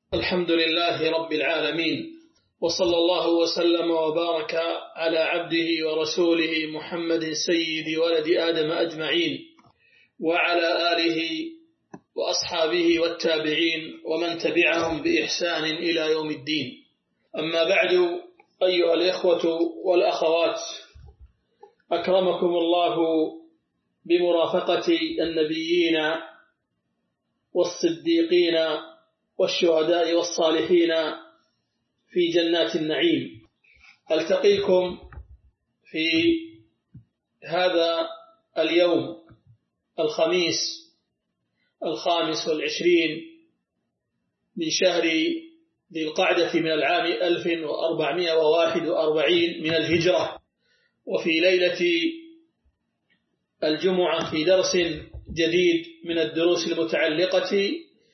الحمد لله رب العالمين، وصلى الله وسلم وبارك على عبده ورسوله محمد سيد ولد آدم أجمعين، وعلى آله وأصحابه والتابعين ومن تبعهم بإحسان إلى يوم الدين. أما بعد، أيها الإخوة والأخوات، أكرمكم الله بمرافقة النبيين والصديقين والشهداء والصالحين في جنات النعيم. ألتقيكم في هذا اليوم الخميس 25 من شهر ذي القعدة من العام 1441 من الهجرة، وفي ليلة الجمعة في درس جديد من الدروس المتعلقة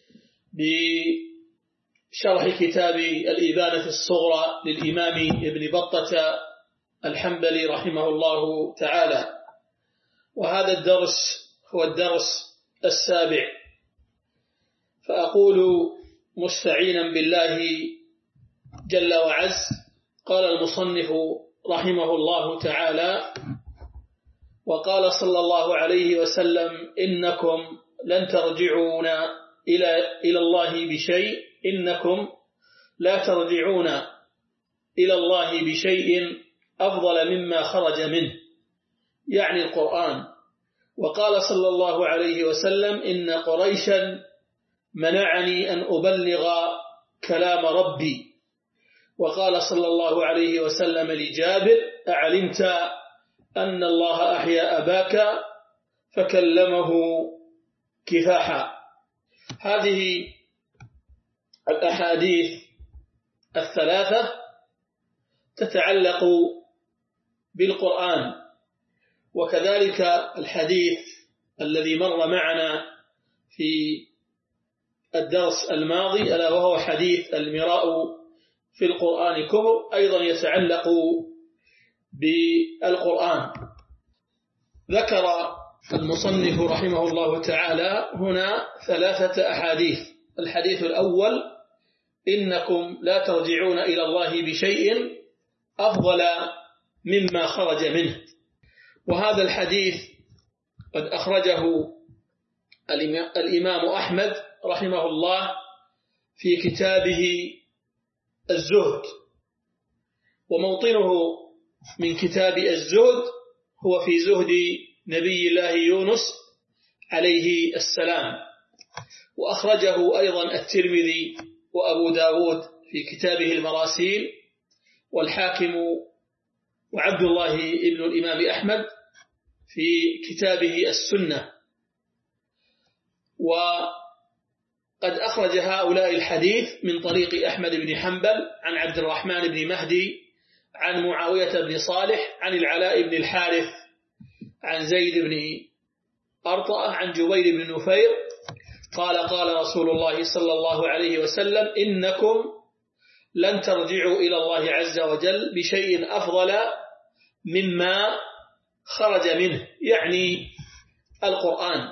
بشرح كتاب الإبانة الصغرى للإمام ابن بطة الحنبلي رحمه الله تعالى. وهذا الدرس هو الدرس 7، فأقول مستعينا بالله جل وعز: قال المصنف رحمه الله تعالى: وقال صلى الله عليه وسلم: إنكم لن ترجعون إلى الله بشيء، إنكم لا ترجعون إلى الله بشيء أفضل مما خرج منه، يعني القرآن. وقال صلى الله عليه وسلم: إن قريشا منعني أن أبلغ كلام ربي. وقال صلى الله عليه وسلم لجابر: أعلمت أن الله أحيا أباك فكلمه كفاحا. هذه الأحاديث الثلاثة تتعلق بالقرآن، وكذلك الحديث الذي مر معنا في الدرس الماضي ألا وهو حديث المراء في القرآن كفر أيضا يتعلق بالقرآن. ذكر المصنف رحمه الله تعالى هنا 3 أحاديث. الحديث الأول: إنكم لا ترجعون إلى الله بشيء أفضل مما خرج منه. وهذا الحديث قد أخرجه الإمام أحمد رحمه الله في كتابه الزهد، وموطنه من كتاب الزهد هو في زهد نبي الله يونس عليه السلام. وأخرجه أيضا الترمذي وأبو داود في كتابه المراسيل، والحاكم وعبد الله ابن الإمام أحمد في كتابه السنة. وقد أخرج هؤلاء الحديث من طريق أحمد بن حنبل عن عبد الرحمن بن مهدي عن معاوية بن صالح عن العلاء بن الحارث عن زيد بن أرطأة عن جبير بن نفير قال: قال رسول الله صلى الله عليه وسلم: إنكم لن ترجعوا إلى الله عز وجل بشيء أفضل مما خرج منه، يعني القرآن.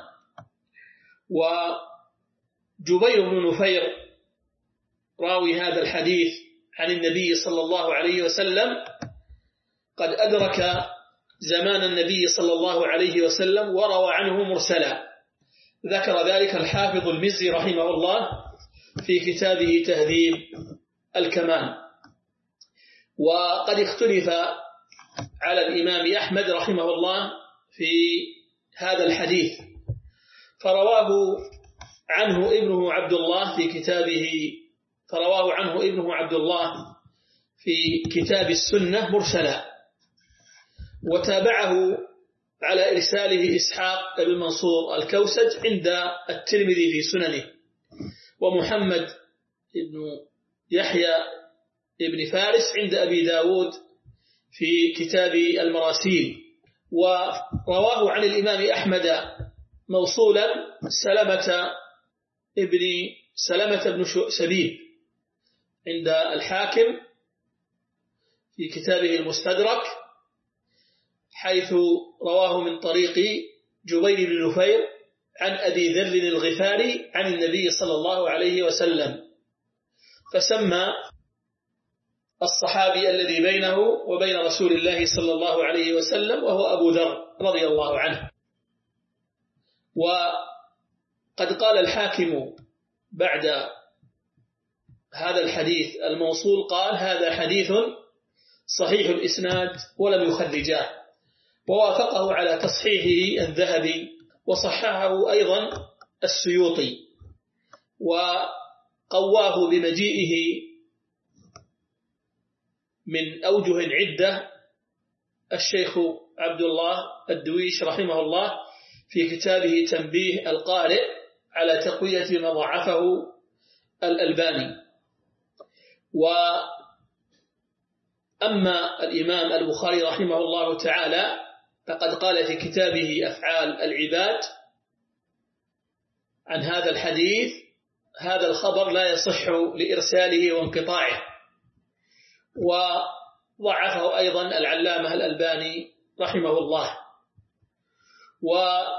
وجبير بن نفير راوي هذا الحديث عن النبي صلى الله عليه وسلم قد أدرك زمان النبي صلى الله عليه وسلم وروى عنه مرسلا. ذكر ذلك الحافظ المزي رحمه الله في كتابه تهذيب الكمال. وقد اختلف على الإمام أحمد رحمه الله في هذا الحديث، فرواه عنه ابنه عبد الله في كتاب السنة مرسلا، وتابعه على إرساله إسحاق بن منصور الكوسج عند الترمذي في سننه، ومحمد بن يحيى بن فارس عند أبي داود في كتاب المراسيل. ورواه عن الإمام أحمد موصولا سلمة بن سبيل عند الحاكم في كتابه المستدرك، حيث رواه من طريق جبير بن نفير عن أبي ذر الغفاري عن النبي صلى الله عليه وسلم. فسمى الصحابي الذي بينه وبين رسول الله صلى الله عليه وسلم وهو أبو ذر رضي الله عنه. وقد قال الحاكم بعد هذا الحديث الموصول قال: هذا حديث صحيح الإسناد ولم يخرجاه، ووافقه على تصحيحه الذهبي، وصححه أيضا السيوطي، وقواه بمجيئه من أوجه عدة الشيخ عبد الله الدويش رحمه الله في كتابه تنبيه القارئ على تقوية ما ضعفه الألباني. وأما الإمام البخاري رحمه الله تعالى فقد قال في كتابه أفعال العباد عن هذا الحديث: هذا الخبر لا يصح لإرساله وانقطاعه. وضعفه أيضا العلامة الألباني رحمه الله. وقد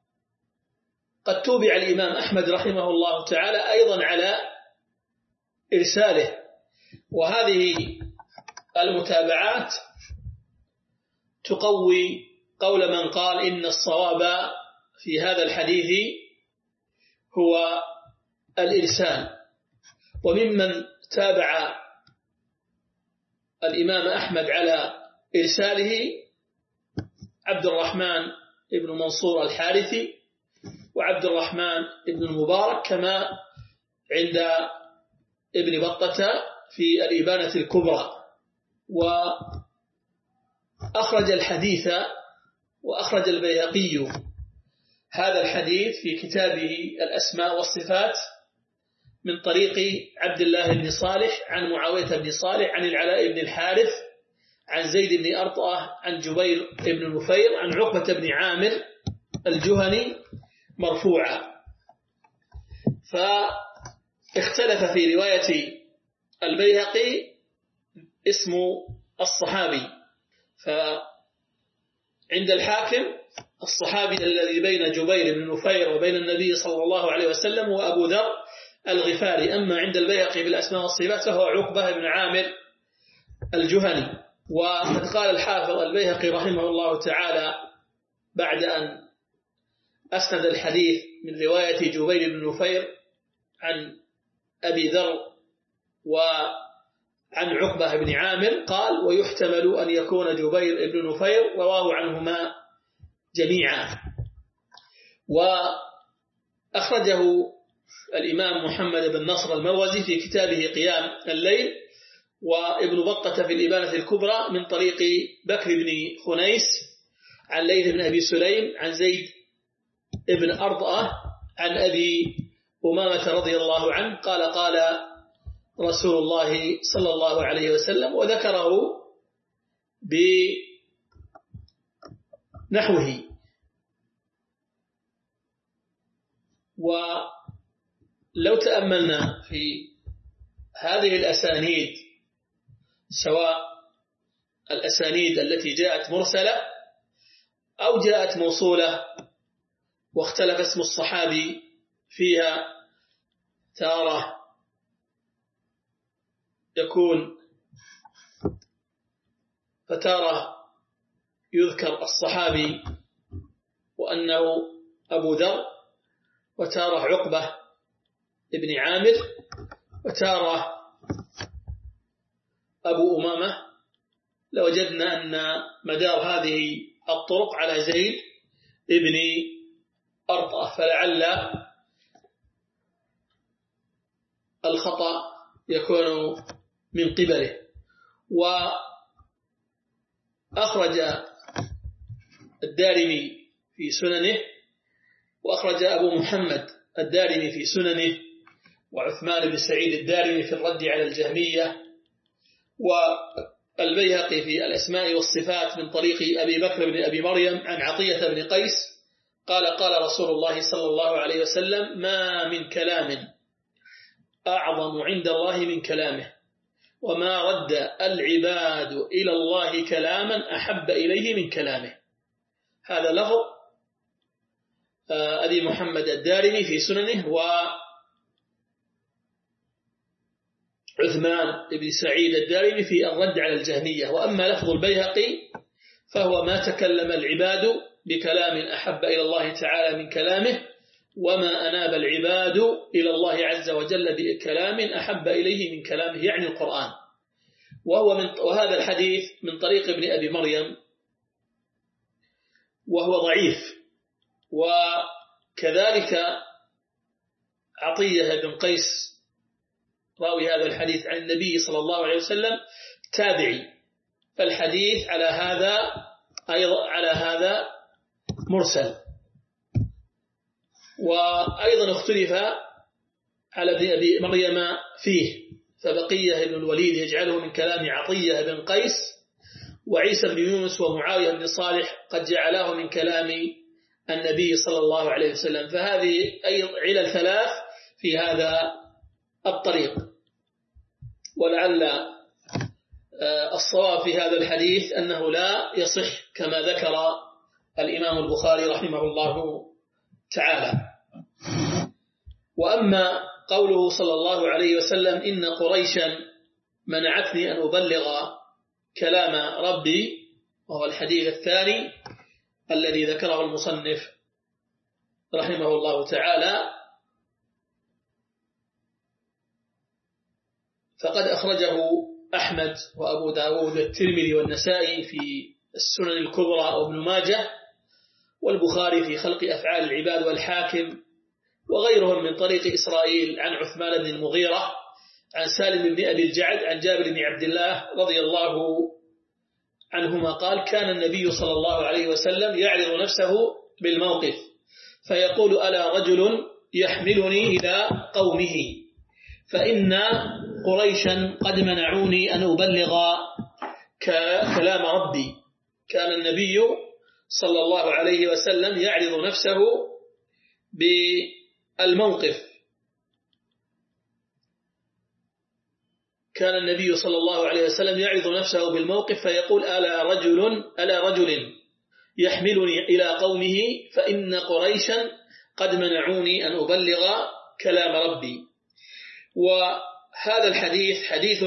توبع الإمام أحمد رحمه الله تعالى أيضا على إرساله، وهذه المتابعات تقوي قول من قال إن الصواب في هذا الحديث هو الإرسال. وممن تابع الإمام أحمد على إرساله عبد الرحمن ابن منصور الحارثي وعبد الرحمن ابن المبارك، كما عند ابن بطة في الإبانة الكبرى. وأخرج الحديث وأخرج البيهقي هذا الحديث في كتابه الأسماء والصفات من طريق عبد الله بن صالح عن معاوية بن صالح عن العلاء بن الحارث عن زيد بن أرطأة عن جبير بن نفير عن عقبة بن عامر الجهني مرفوعا. فاختلف في رواية البيهقي اسم الصحابي، فعند الحاكم الصحابي الذي بين جبير بن نفير وبين النبي صلى الله عليه وسلم وأبو ذر الغفاري. أما عند البيهقي بالأسماء والصفات فهو عقبة بن عامر الجهني. وقد قال الحافظ البيهقي رحمه الله تعالى بعد أن أسند الحديث من رواية جبير بن نفير عن أبي ذر وعن عقبة بن عامر قال: ويحتمل أن يكون جبير بن نفير رواه عنهما جميعا. وأخرجه الإمام محمد بن نصر المروزي في كتابه قيام الليل، وابن بطة في الإبانة الكبرى من طريق بكر بن خنيس عن ليث بن أبي سليم عن زيد بن أرطأة عن أبي أمامة رضي الله عنه قال: قال رسول الله صلى الله عليه وسلم، وذكره بنحوه. ولو تأملنا في هذه الأسانيد، سواء الأسانيد التي جاءت مرسلة أو جاءت موصولة واختلف اسم الصحابي فيها، تارة يكون فتارة يذكر الصحابي وأنه أبو ذر، وتارة عقبة ابن عامر، وتارة أبو أمامة، لوجدنا أن مدار هذه الطرق على زيد ابن أرطأة، فلعل الخطأ يكون من قبله. وأخرج الدارمي في سننه، وأخرج أبو محمد الدارمي في سننه، وعثمان بن سعيد الدارمي في الرد على الجهمية، والبيهقي في الأسماء والصفات من طريق أبي بكر بن أبي مريم عن عطية بن قيس قال: قال رسول الله صلى الله عليه وسلم: ما من كلام أعظم عند الله من كلامه، وما رد العباد إلى الله كلاما أحب إليه من كلامه. هذا لفظ أبي محمد الدارمي في سننه. عثمان بن سعيد الدارمي في الرد على الجهمية. وأما لفظ البيهقي فهو ما تكلم العباد بكلام أحب إلى الله تعالى من كلامه، وما أناب العباد إلى الله عز وجل بكلام أحب إليه من كلامه، يعني القرآن. وهذا الحديث من طريق ابن أبي مريم وهو ضعيف. وكذلك عطية بن قيس راوي هذا الحديث عن النبي صلى الله عليه وسلم تابعي، فالحديث على هذا مرسل. وأيضا اختلف على ابن أبي مريم فيه، فبقية بن الوليد يجعله من كلام عطية بن قيس، وعيسى بن يونس ومعاوية بن صالح قد جعلاه من كلام النبي صلى الله عليه وسلم. فهذه أي علل ثلاث في هذا الطريق. ولعل الصواب في هذا الحديث أنه لا يصح كما ذكر الإمام البخاري رحمه الله تعالى. وأما قوله صلى الله عليه وسلم إن قريشا منعتني أن أبلغ كلام ربي، وهو الحديث الثاني الذي ذكره المصنف رحمه الله تعالى، فقد أخرجه أحمد وأبو داود والترمذي والنسائي في السنن الكبرى وابن ماجه، والبخاري في خلق أفعال العباد والحاكم، وغيرهم من طريق إسرائيل عن عثمان بن المغيرة عن سالم بن أبي الجعد عن جابر بن عبد الله رضي الله عنهما قال كان النبي صلى الله عليه وسلم يعرض نفسه بالموقف فيقول ألا رجل يحملني إلى قومه فإن قريشا قد منعوني أن أبلغ كلام ربي. كان النبي صلى الله عليه وسلم يعرض نفسه بالموقف، كان النبي صلى الله عليه وسلم يعرض نفسه بالموقف فيقول ألا رجل يحملني إلى قومه فإن قريشا قد منعوني أن أبلغ كلام ربي. وهذا الحديث حديث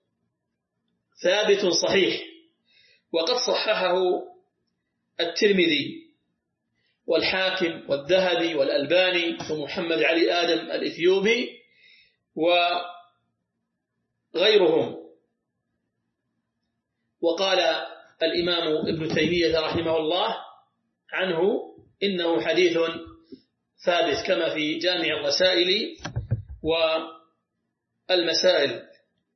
ثابت صحيح، وقد صححه الترمذي والحاكم والذهبي والألباني ومحمد علي آدم الإثيوبي وغيرهم. وقال الإمام ابن تيمية رحمه الله عنه إنه حديث ثابت كما في جامع الرسائل والمسائل.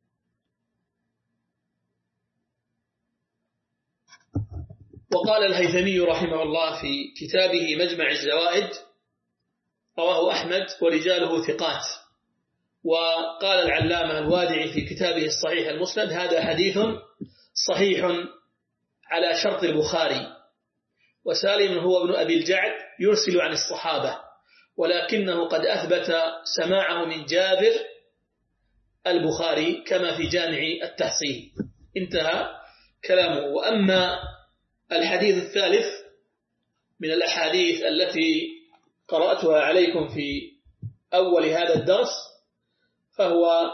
وقال الهيثمي رحمه الله في كتابه مجمع الزوائد رواه أحمد ورجاله ثقات. وقال العلامة الوادعي في كتابه الصحيح المسند هذا حديث صحيح على شرط البخاري. وسالم هو ابن أبي الجعد يرسل عن الصحابة، ولكنه قد أثبت سماعه من جابر البخاري كما في جامع التحصيل. انتهى كلامه. وأما الحديث الثالث من الأحاديث التي قرأتها عليكم في أول هذا الدرس فهو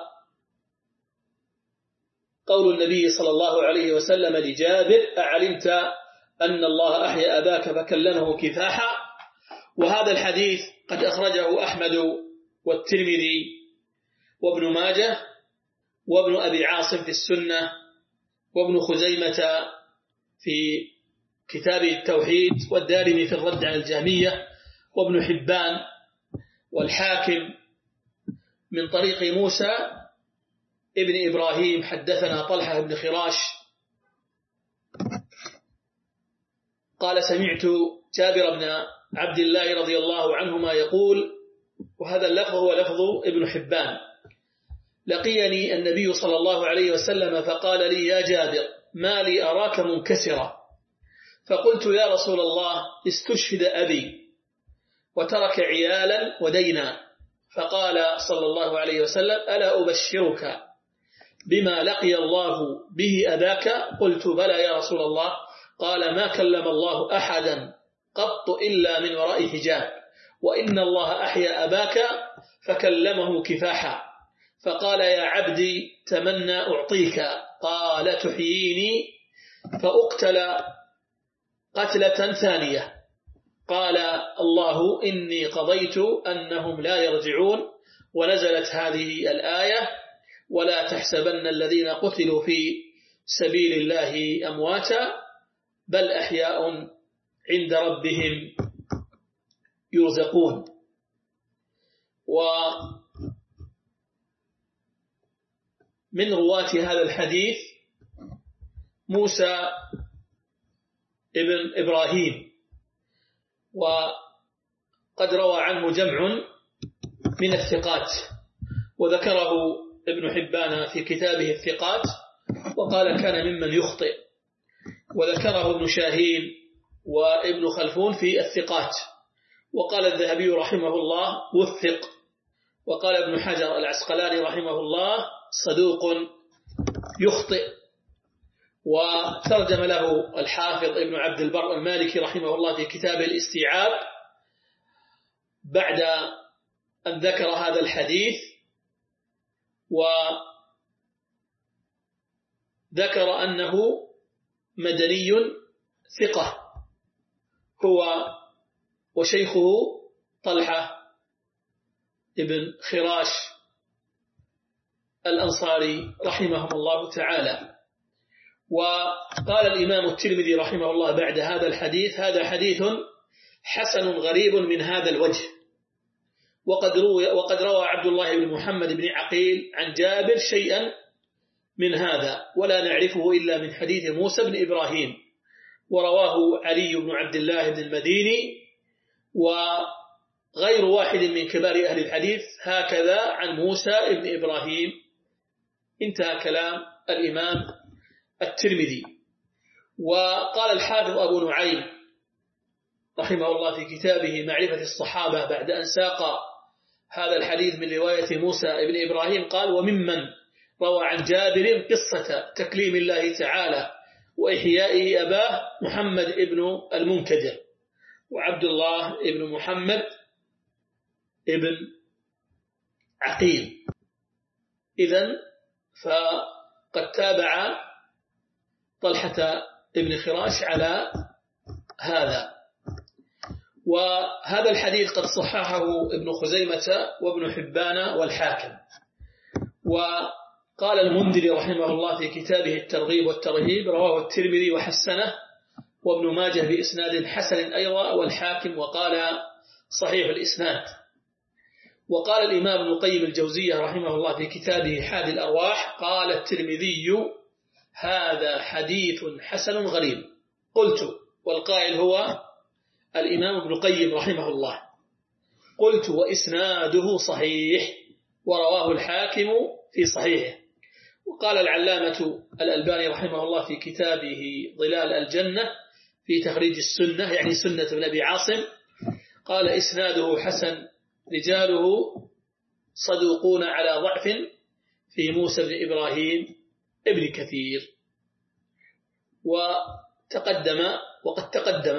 قول النبي صلى الله عليه وسلم لجابر أعلمت أن الله أحيا أباك فكلمه كفاحا. وهذا الحديث قد أخرجه أحمد والترمذي وابن ماجه وابن أبي عاصم في السنة وابن خزيمة في كتاب التوحيد والدارمي في الرد على الجهمية وابن حبان والحاكم من طريق موسى ابن إبراهيم حدثنا طلحة بن خراش قال سمعت جابر بن عبد الله رضي الله عنهما يقول، وهذا اللفظ هو لفظ ابن حبان، لقيني النبي صلى الله عليه وسلم فقال لي يا جابر ما لي أراك منكسرا، فقلت يا رسول الله استشهد أبي وترك عيالا ودينا، فقال صلى الله عليه وسلم ألا أبشرك بما لقي الله به أباك؟ قلت بلى يا رسول الله. قال ما كلم الله أحدا قط إلا من وراء حجاب، وإن الله أحيا أباك فكلمه كفاحا، فقال يا عبدي تمنى أعطيك، قال تحييني فأقتل قتلة ثانية. قال الله إني قضيت أنهم لا يرجعون، ونزلت هذه الآية ولا تحسبن الذين قتلوا في سبيل الله أمواتا بل أحياء عند ربهم يرزقون. ومن رواة هذا الحديث موسى ابن إبراهيم، وقد روى عنه جمع من الثقات، وذكره ابن حبان في كتابه الثقات وقال كان ممن يخطئ، وذكره ابن شاهين وابن خلفون في الثقات، وقال الذهبي رحمه الله وثق، وقال ابن حجر العسقلاني رحمه الله صدوق يخطئ. وترجم له الحافظ ابن عبد البر المالكي رحمه الله في كتاب الاستيعاب بعد أن ذكر هذا الحديث، وذكر أنه مدني ثقة هو وشيخه طلحة ابن خراش الأنصاري رحمهم الله تعالى. وقال الإمام الترمذي رحمه الله بعد هذا الحديث هذا حديث حسن غريب من هذا الوجه. وقد روى عبد الله بن محمد بن عقيل عن جابر شيئا من هذا ولا نعرفه إلا من حديث موسى بن إبراهيم، ورواه علي بن عبد الله بن المديني وغير واحد من كبار أهل الحديث هكذا عن موسى بن إبراهيم. انتهى كلام الإمام الترمذي. وقال الحافظ أبو نعيم رحمه الله في كتابه معرفة الصحابة بعد أن ساق هذا الحديث من رواية موسى بن إبراهيم قال وممن روى عن جابر قصة تكليم الله تعالى وإحيائه أباه محمد ابن المنكدر وعبد الله ابن محمد ابن عقيل. إذن فقد تابع طلحة ابن خراش على هذا. وهذا الحديث قد صححه ابن خزيمة وابن حبان والحاكم. وقال المنذري رحمه الله في كتابه الترغيب والترهيب رواه الترمذي وحسنه وابن ماجه بإسناد حسن أيضا والحاكم وقال صحيح الإسناد. وقال الإمام ابن القيم الجوزية رحمه الله في كتابه حادي الأرواح قال الترمذي هذا حديث حسن غريب. قلت والقائل هو الإمام ابن القيم رحمه الله، قلت وإسناده صحيح ورواه الحاكم في صحيحه. وقال العلامة الألباني رحمه الله في كتابه ظلال الجنة في تخريج السنة يعني سنة ابن أبي عاصم قال إسناده حسن رجاله صدوقون على ضعف في موسى بن إبراهيم ابن كثير. وقد تقدم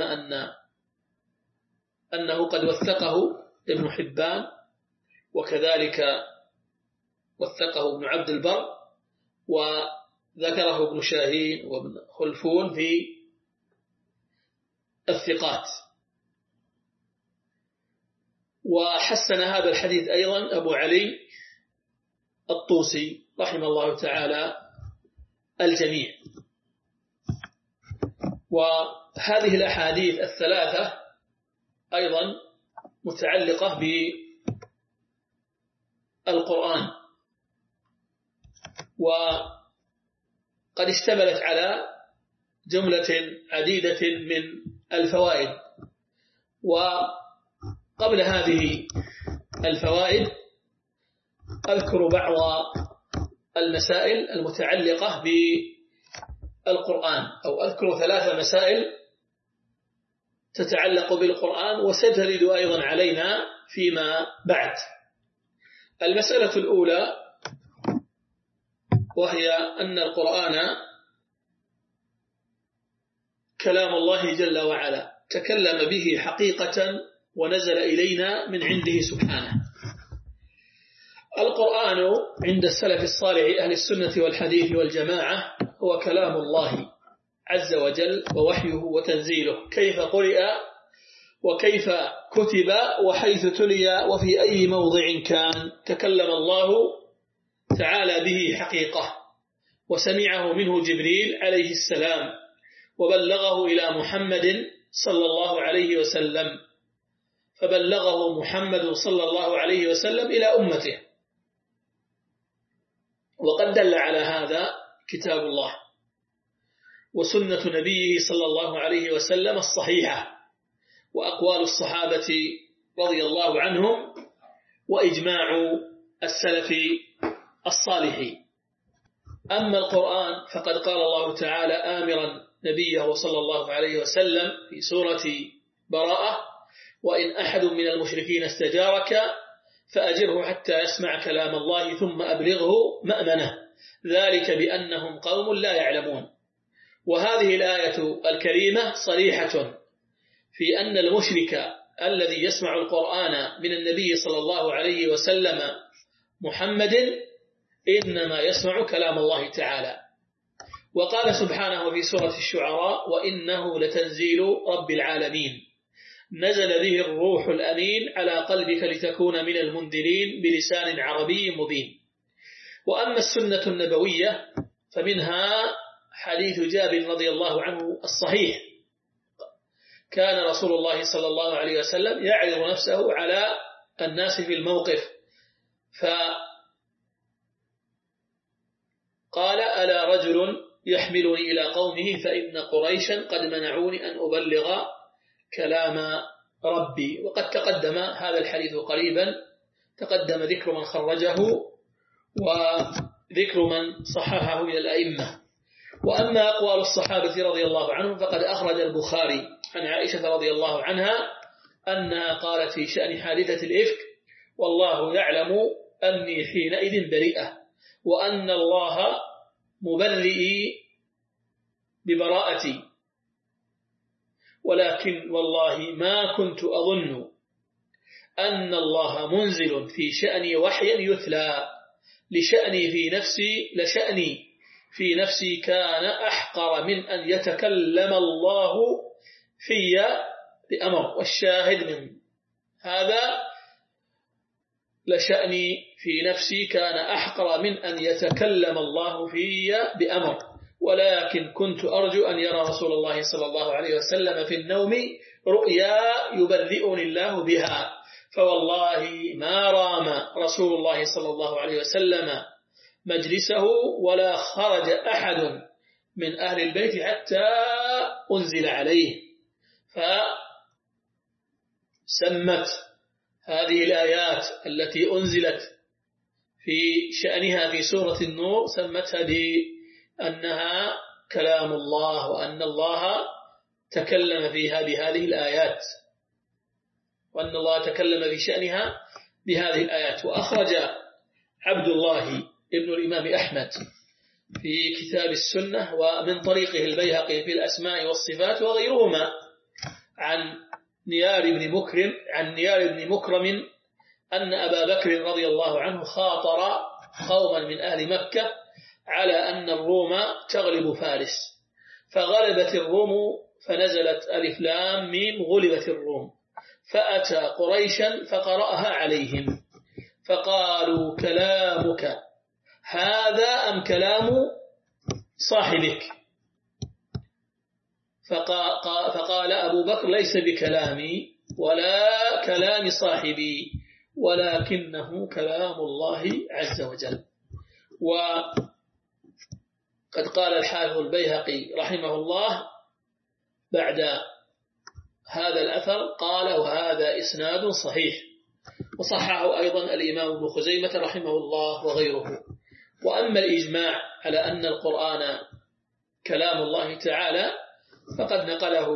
أنه قد وثقه ابن حبان وكذلك وثقه ابن عبد البر وذكره ابن شاهين وابن خلفون في الثقات. وحسن هذا الحديث أيضا أبو علي الطوسي رحمه الله تعالى الجميع. وهذه الأحاديث الثلاثة أيضا متعلقة بالقرآن وقد اشتملت على جملة عديدة من الفوائد. وقبل هذه الفوائد أذكر بعض المسائل المتعلقة بالقرآن أو أذكر 3 مسائل تتعلق بالقرآن وسترد أيضا علينا فيما بعد. المسألة الأولى وهي أن القرآن كلام الله جل وعلا تكلم به حقيقة ونزل إلينا من عنده سبحانه. القرآن عند السلف الصالح أهل السنة والحديث والجماعة هو كلام الله عز وجل ووحيه وتنزيله، كيف قرئ وكيف كتب وحيث تلي وفي أي موضع كان تكلم الله تعالى به حقيقة، وسمعه منه جبريل عليه السلام وبلغه إلى محمد صلى الله عليه وسلم، فبلغه محمد صلى الله عليه وسلم إلى أمته. وقد دل على هذا كتاب الله وسنة نبيه صلى الله عليه وسلم الصحيحة، وأقوال الصحابة رضي الله عنهم، وإجماع السلف الصالح. أما القرآن فقد قال الله تعالى آمرا نبيه صلى الله عليه وسلم في سورة براءة: وإن أحد من المشركين استجارك فأجره حتى يسمع كلام الله ثم أبلغه مأمنه، ذلك بأنهم قوم لا يعلمون. وهذه الآية الكريمة صريحة في أن المشرك الذي يسمع القرآن من النبي صلى الله عليه وسلم محمد إنما يسمع كلام الله تعالى. وقال سبحانه في سورة الشعراء: وإنه لتنزيل رب العالمين نزل به الروح الأمين على قلبك لتكون من المنذرين بلسان عربي مبين. وأما السنة النبوية فمنها حديث جابر رضي الله عنه الصحيح: كان رسول الله صلى الله عليه وسلم يعرض نفسه على الناس في الموقف، فقال: ألا رجل يحملني إلى قومه فإن قريشا قد منعوني أن أبلغ كلام ربي. وقد تقدم هذا الحديث قريبا، تقدم ذكر من خرجه وذكر من صححه من الأئمة. وأما أقوال الصحابة رضي الله عنهم فقد أخرج البخاري عن عائشة رضي الله عنها أنها قالت في شأن حادثة الإفك: والله يعلم أني حينئذ بريئة، وأن الله مبرئي ببراءتي، ولكن والله ما كنت أظن أن الله منزل في شأني وحيا يتلى، لشأني في نفسي كان أحقر من أن يتكلم الله في بأمر. والشاهد من هذا: لشأني في نفسي كان أحقر من أن يتكلم الله في بأمر، ولكن كنت أرجو أن يرى رسول الله صلى الله عليه وسلم في النوم رؤيا يبرئني الله بها، فوالله ما رام رسول الله صلى الله عليه وسلم مجلسه ولا خرج أحد من أهل البيت حتى أنزل عليه. فسمت هذه الآيات التي أنزلت في شأنها في سورة النور، سمتها بأنها كلام الله، وأن الله تكلم فيها بهذه الآيات، وأن الله تكلم في شأنها بهذه الآيات. وأخرج عبد الله ابن الإمام أحمد في كتاب السنة ومن طريقه البيهقي في الأسماء والصفات وغيرهما عن نيار بن مكرم أن أبا بكر رضي الله عنه خاطر قوما من أهل مكة على أن الروم تغلب فارس، فغلبت الروم فنزلت ألف لام ميم غلبت الروم، فأتى قريشا فقرأها عليهم فقالوا: كلامك هذا أم كلام صاحبك؟ فقال أبو بكر: ليس بكلامي ولا كلام صاحبي، ولكنه كلام الله عز وجل. وقد قال الحافظ البيهقي رحمه الله بعد هذا الأثر قال: وهذا إسناد صحيح. وصححه أيضا الإمام ابن خزيمة رحمه الله وغيره. وأما الإجماع على أن القرآن كلام الله تعالى فقد نقله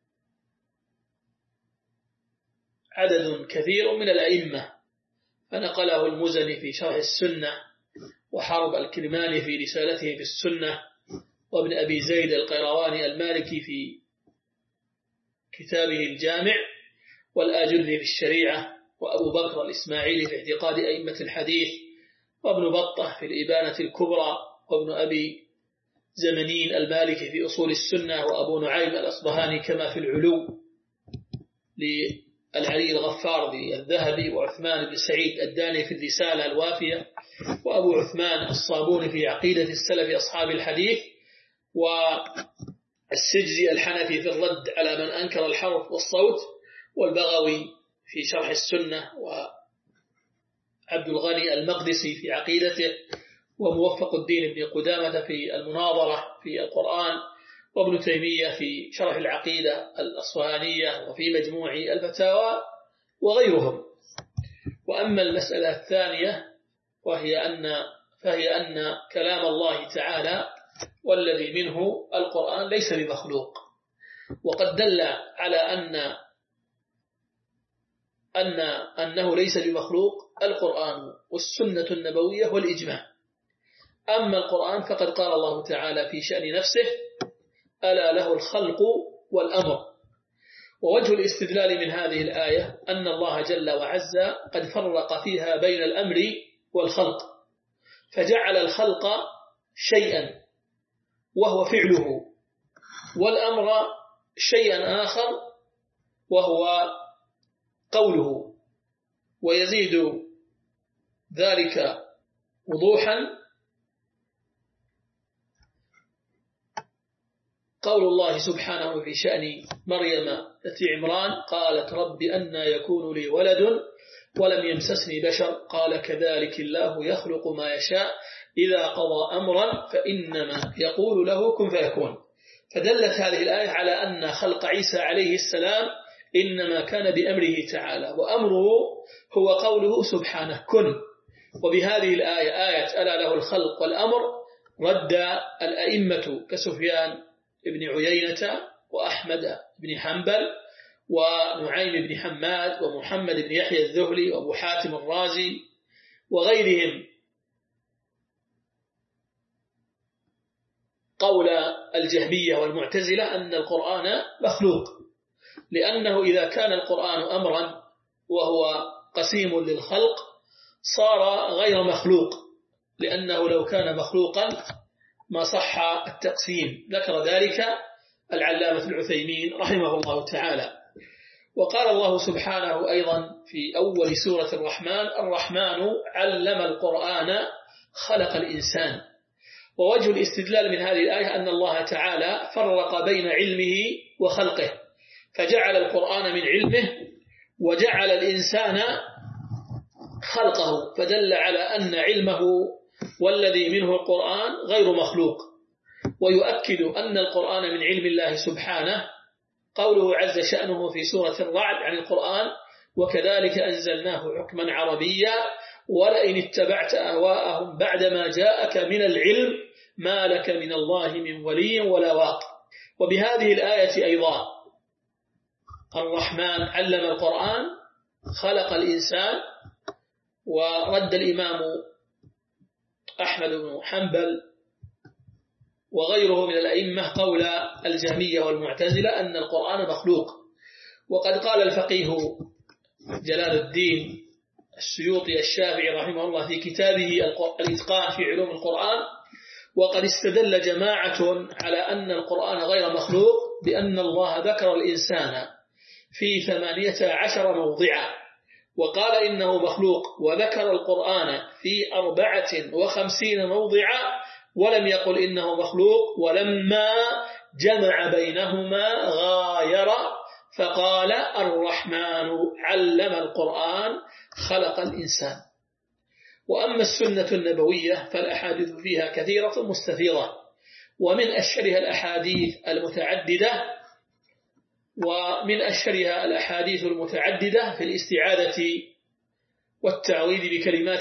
عدد كثير من الأئمة، فنقله المزني في شرح السنة، وحرب الكرماني في رسالته في السنة، وابن أبي زيد القيرواني المالكي في كتابه الجامع، والآجري في الشريعة، وأبو بكر الإسماعيلي في اعتقاد أئمة الحديث، وابن بطة في الإبانة الكبرى، وابن أبي زمنين المالكي في أصول السنة، وأبو نعيم الأصبهاني كما في العلو للعلي الغفاردي الذهبي، وعثمان بن سعيد الداني في الرسالة الوافية، وأبو عثمان الصابوني في عقيدة السلف أصحاب الحديث، والسجزي الحنفي في الرد على من أنكر الحرف والصوت، والبغوي في شرح السنة، وعبد الغني المقدسي في عقيدته، وموفق الدين بن قدامة في المناظرة في القرآن، وابن تيمية في شرح العقيدة الأصفهانية وفي مجموع الفتاوى وغيرهم. وأما المسألة الثانية فهي أن كلام الله تعالى والذي منه القرآن ليس بمخلوق، وقد دل على أنه ليس بمخلوق القرآن والسنة النبوية والإجماع. أما القرآن فقد قال الله تعالى في شأن نفسه: ألا له الخلق والأمر. ووجه الاستدلال من هذه الآية أن الله جل وعز قد فرق فيها بين الأمر والخلق، فجعل الخلق شيئا وهو فعله، والأمر شيئا آخر وهو قوله. ويزيد ذلك وضوحا قول الله سبحانه في شأن مريم التي عمران: قالت رب أنى يكون لي ولد ولم يمسسني بشر قال كذلك الله يخلق ما يشاء إذا قضى أمرا فإنما يقول له كن فيكون. فدلت هذه الآية على أن خلق عيسى عليه السلام إنما كان بأمره تعالى، وأمره هو قوله سبحانه كن. وبهذه الآية، آية ألا له الخلق والأمر، رد الأئمة كسفيان ابن عيينة وأحمد بن حنبل ونعيم بن حماد ومحمد بن يحيى الذهلي وأبو حاتم الرازي وغيرهم قول الجهمية والمعتزلة أن القرآن مخلوق، لأنه إذا كان القرآن أمرا وهو قسيم للخلق صار غير مخلوق، لأنه لو كان مخلوقا ما صح التقسيم. ذكر ذلك العلامة العثيمين رحمه الله تعالى. وقال الله سبحانه أيضا في أول سورة الرحمن علم القرآن خلق الإنسان. ووجه الاستدلال من هذه الآية أن الله تعالى فرق بين علمه وخلقه، فجعل القرآن من علمه وجعل الإنسان خلقه، فدل على أن علمه والذي منه القرآن غير مخلوق. ويؤكد أن القرآن من علم الله سبحانه قوله عز شأنه في سورة الرعد عن القرآن: وكذلك أنزلناه حكما عربيا ولئن اتبعت أهواءهم بعدما جاءك من العلم ما لك من الله من ولي ولا واق. وبهذه الآية أيضا الرحمن علم القرآن خلق الإنسان. ورد الإمام أحمد بن حنبل وغيره من الأئمة قول الجهمية والمعتزلة أن القرآن مخلوق. وقد قال الفقيه جلال الدين السيوطي الشافعي رحمه الله في كتابه الإتقان في علوم القرآن: وقد استدل جماعة على أن القرآن غير مخلوق بأن الله ذكر الإنسان في 18 موضعا وقال إنه مخلوق، وذكر القرآن في 54 موضعا ولم يقل إنه مخلوق، ولما جمع بينهما غاير فقال الرحمن علم القرآن خلق الإنسان. وأما السنة النبوية فالأحاديث فيها كثيرة مستفيضة، ومن أشهرها الأحاديث المتعددة في الاستعاذة والتعويذ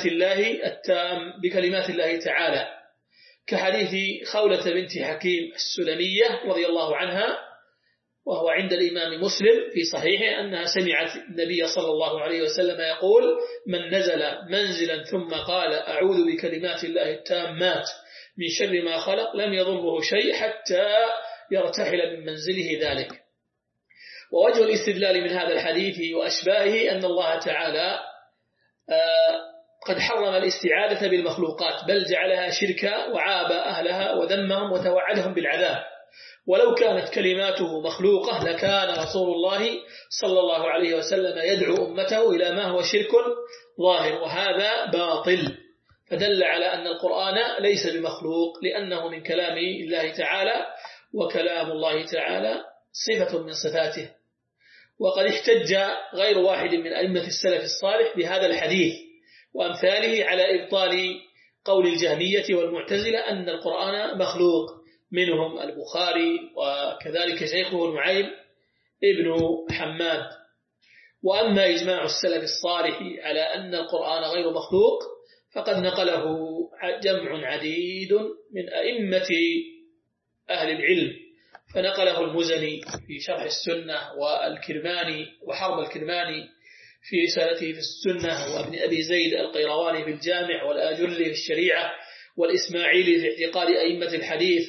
بكلمات الله تعالى، كحديث خولة بنت حكيم السلمية رضي الله عنها، وهو عند الإمام مسلم في صحيحه أنها سمعت النبي صلى الله عليه وسلم يقول: من نزل منزلا ثم قال أعوذ بكلمات الله التامات من شر ما خلق لم يضره شيء حتى يرتحل من منزله ذلك. ووجه الاستدلال من هذا الحديث وأشباهه أن الله تعالى قد حرم الاستعاذة بالمخلوقات، بل جعلها شركا وعاب أهلها وذمهم وتوعدهم بالعذاب. ولو كانت كلماته مخلوقة لكان رسول الله صلى الله عليه وسلم يدعو أمته إلى ما هو شرك ظاهر، وهذا باطل. فدل على أن القرآن ليس بمخلوق، لأنه من كلام الله تعالى، وكلام الله تعالى صفة من صفاته. وقد احتج غير واحد من أئمة السلف الصالح بهذا الحديث وأمثاله على إبطال قول الجهمية والمعتزلة أن القرآن مخلوق، منهم البخاري وكذلك شيخه نعيم ابن حماد. وأما إجماع السلف الصالح على أن القرآن غير مخلوق فقد نقله جمع عديد من أئمة أهل العلم، فنقله المزني في شرح السنة، والكرماني وحرب الكرماني في رسالته في السنة، وابن أبي زيد القيرواني في الجامع، والآجري في الشريعة، والإسماعيلي في اعتقاد أئمة الحديث،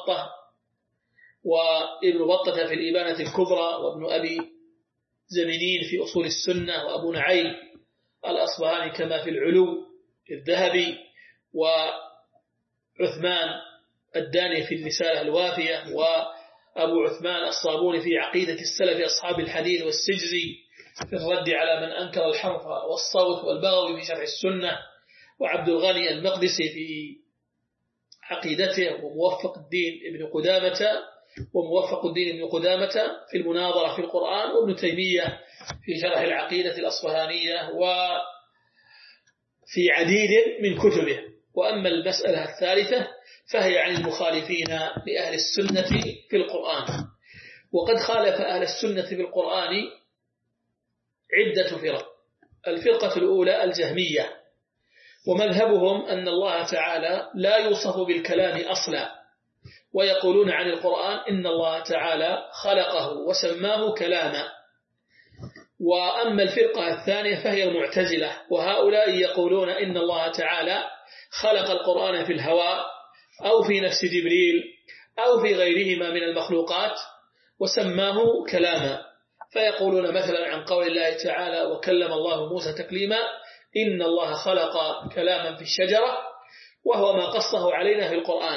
وابن بطة في الإبانة الكبرى، وابن أبي زمنين في أصول السنة، وأبو نعيم الأصبهاني كما في العلو الذهبي، وعثمان الداني في الرسالة الوافية، وأبو عثمان الصابوني في عقيدة السلف أصحاب الحديث، والسجزي في الرد على من أنكر الحرف والصوت، والبغوي في شرح السنة، وعبد الغني المقدسي في عقيدته، وموفق الدين ابن قدامة في المناظرة في القرآن، وابن تيمية في شرح العقيدة الأصفهانية، وفي عديد من كتبه. وأما المسألة الثالثة فهي عن المخالفين لأهل السنة في القرآن. وقد خالف أهل السنة في القرآن عدة فرق. الفرقة الأولى الجهمية، ومذهبهم أن الله تعالى لا يوصف بالكلام أصلا، ويقولون عن القرآن إن الله تعالى خلقه وسماه كلاما. وأما الفرقة الثانية فهي المعتزلة، وهؤلاء يقولون إن الله تعالى خلق القرآن في الهواء أو في نفس جبريل أو في غيرهما من المخلوقات وسماه كلاما. فيقولون مثلا عن قول الله تعالى وكلم الله موسى تكليما إن الله خلق كلاما في الشجرة، وهو ما قصه علينا في القرآن.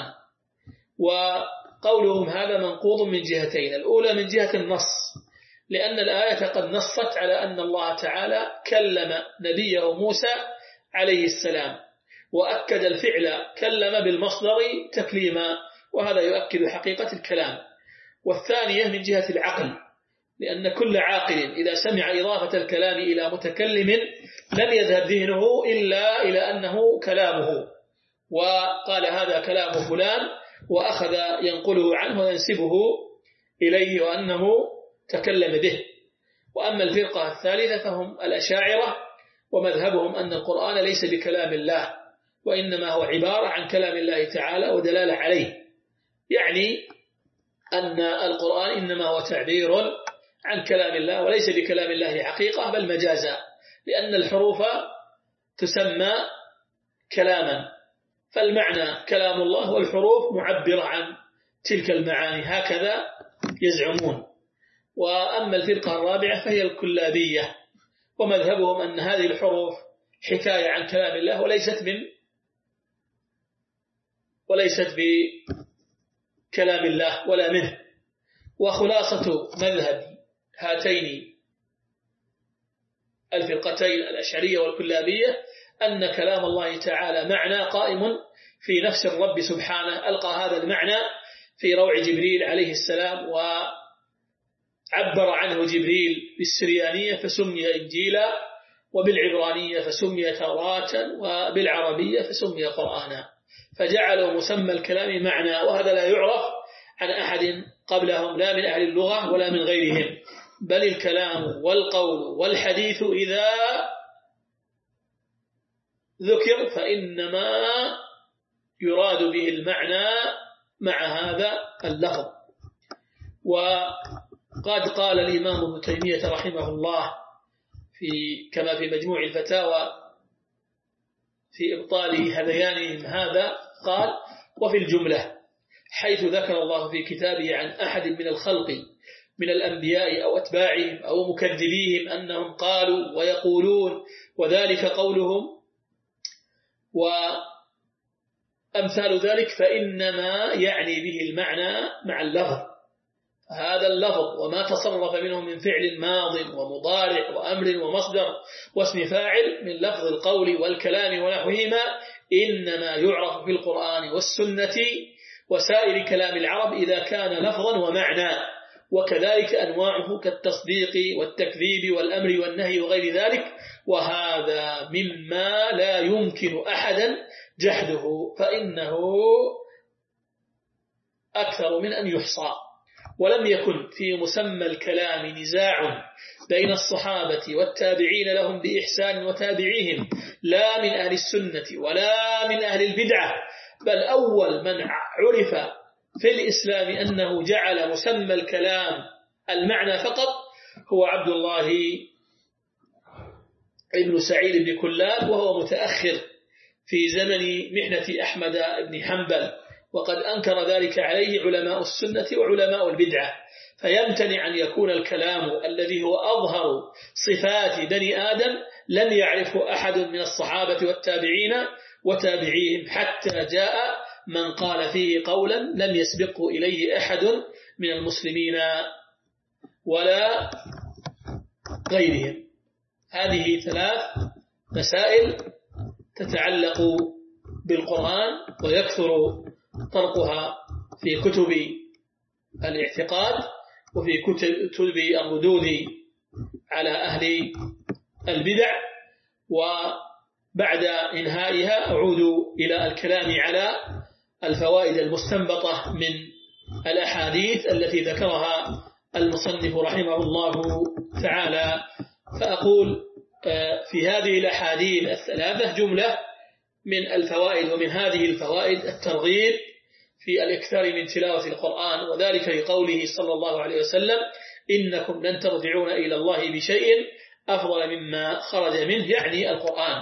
وقولهم هذا منقوض من جهتين: الأولى من جهة النص، لأن الآية قد نصت على أن الله تعالى كلم نبيه موسى عليه السلام، وأكد الفعل كلم بالمصدر تكليما، وهذا يؤكد حقيقة الكلام. والثانية من جهة العقل، لأن كل عاقل إذا سمع إضافة الكلام إلى متكلم لم يذهب ذهنه إلا إلى أنه كلامه، وقال هذا كلام فلان، وأخذ ينقله عنه وينسبه إليه وأنه تكلم به. وأما الفرقة الثالثة فهم الأشاعرة، ومذهبهم أن القرآن ليس بكلام الله، وإنما هو عبارة عن كلام الله تعالى ودلالة عليه، يعني أن القرآن إنما هو تعبير عن كلام الله وليس بكلام الله حقيقة بل مجازا، لأن الحروف تسمى كلاما، فالمعنى كلام الله والحروف معبرة عن تلك المعاني، هكذا يزعمون. وأما الفرقة الرابعة فهي الكلابية، ومذهبهم أن هذه الحروف حكاية عن كلام الله وليست بكلام الله ولا منه. وخلاصة مذهب هاتين الفرقتين الأشعرية والكلابية أن كلام الله تعالى معنى قائم في نفس الرب سبحانه، ألقى هذا المعنى في روع جبريل عليه السلام، وعبر عنه جبريل بالسريانية فسمي إنجيلا، وبالعبرانية فسمي توراة، وبالعربية فسمي قرآنا، فجعلوا مسمى الكلام معنى، وهذا لا يعرف عن أحد قبلهم لا من أهل اللغة ولا من غيرهم، بل الكلام والقول والحديث إذا ذكر فإنما يراد به المعنى مع هذا اللفظ. وقد قال الإمام ابن تيمية رحمه الله كما في مجموع الفتاوى في إبطال هذيانهم هذا، قال: وفي الجملة حيث ذكر الله في كتابه عن أحد من الخلق من الأنبياء أو أتباعهم أو مكذبيهم أنهم قالوا ويقولون وذلك قولهم وأمثال ذلك فإنما يعني به المعنى مع اللفظ. هذا اللفظ وما تصرف منه من فعل ماض ومضارع وأمر ومصدر واسم فاعل من لفظ القول والكلام ونحوهما إنما يعرف في القرآن والسنة وسائر كلام العرب إذا كان لفظا ومعنى، وكذلك أنواعه كالتصديق والتكذيب والأمر والنهي وغير ذلك، وهذا مما لا يمكن أحدا جحده فإنه أكثر من أن يحصى. ولم يكن في مسمى الكلام نزاع بين الصحابة والتابعين لهم بإحسان وتابعيهم لا من أهل السنة ولا من أهل البدعة، بل أول من عرف في الإسلام أنه جعل مسمى الكلام المعنى فقط هو عبد الله ابن سعيد بن كلاب، وهو متأخر في زمن محنة أحمد بن حنبل، وقد أنكر ذلك عليه علماء السنة وعلماء البدعة. فيمتنع أن يكون الكلام الذي هو أظهر صفات بني آدم لم يعرفه أحد من الصحابة والتابعين وتابعيهم، حتى جاء من قال فيه قولا لم يسبقه إليه أحد من المسلمين ولا غيرهم. هذه 3 مسائل تتعلق بالقرآن ويكثر طرقها في كتب الاعتقاد وفي كتب الردود على أهل البدع. وبعد إنهائها أعود إلى الكلام على الفوائد المستنبطة من الأحاديث التي ذكرها المصنف رحمه الله تعالى. فأقول في هذه الأحاديث 3 جملة من الفوائد، ومن هذه الفوائد الترغيب في الإكثار من تلاوة القرآن، وذلك لقوله صلى الله عليه وسلم إنكم لن ترجعون إلى الله بشيء أفضل مما خرج منه، يعني القرآن.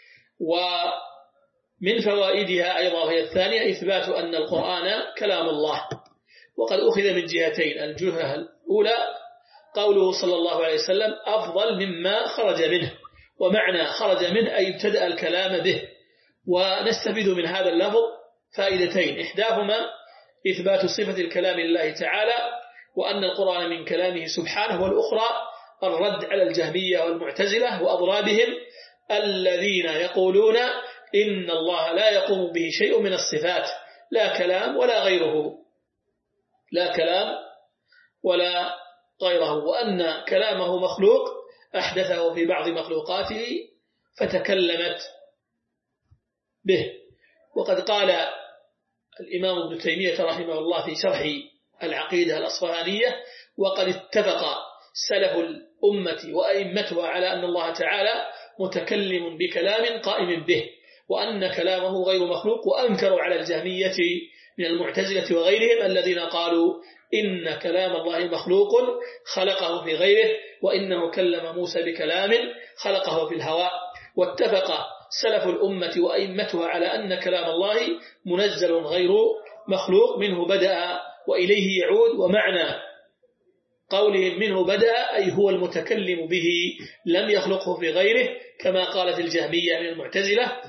ومن فوائدها أيضا وهي الثانية إثبات أن القرآن كلام الله، وقد أخذ من جهتين. الجهة الأولى قوله صلى الله عليه وسلم أفضل مما خرج منه، ومعنى خرج منه أي ابتدأ الكلام به. ونستفيد من هذا اللفظ فائدتين، إحداهما إثبات صفة الكلام لله تعالى وأن القرآن من كلامه سبحانه، والأخرى الرد على الجهمية والمعتزلة وأضرابهم الذين يقولون إن الله لا يقوم به شيء من الصفات، لا كلام ولا غيره، لا كلام ولا غيره، وأن كلامه مخلوق أحدثه في بعض مخلوقاته فتكلمت به. وقد قال الإمام ابن تيمية رحمه الله في شرح العقيدة الأصفهانية وقد اتفق سلف الأمة وأئمتها على أن الله تعالى متكلم بكلام قائم به، وأن كلامه غير مخلوق، وأنكروا على الجهمية من المعتزلة وغيرهم الذين قالوا إن كلام الله مخلوق خلقه في غيره، وإنه كلم موسى بكلام خلقه في الهواء. واتفق سلف الأمة وأئمتها على أن كلام الله منزل غير مخلوق، منه بدأ وإليه يعود، ومعنى قولهم منه بدأ أي هو المتكلم به لم يخلقه في غيره، كما قالت الجهمية من المعتزلة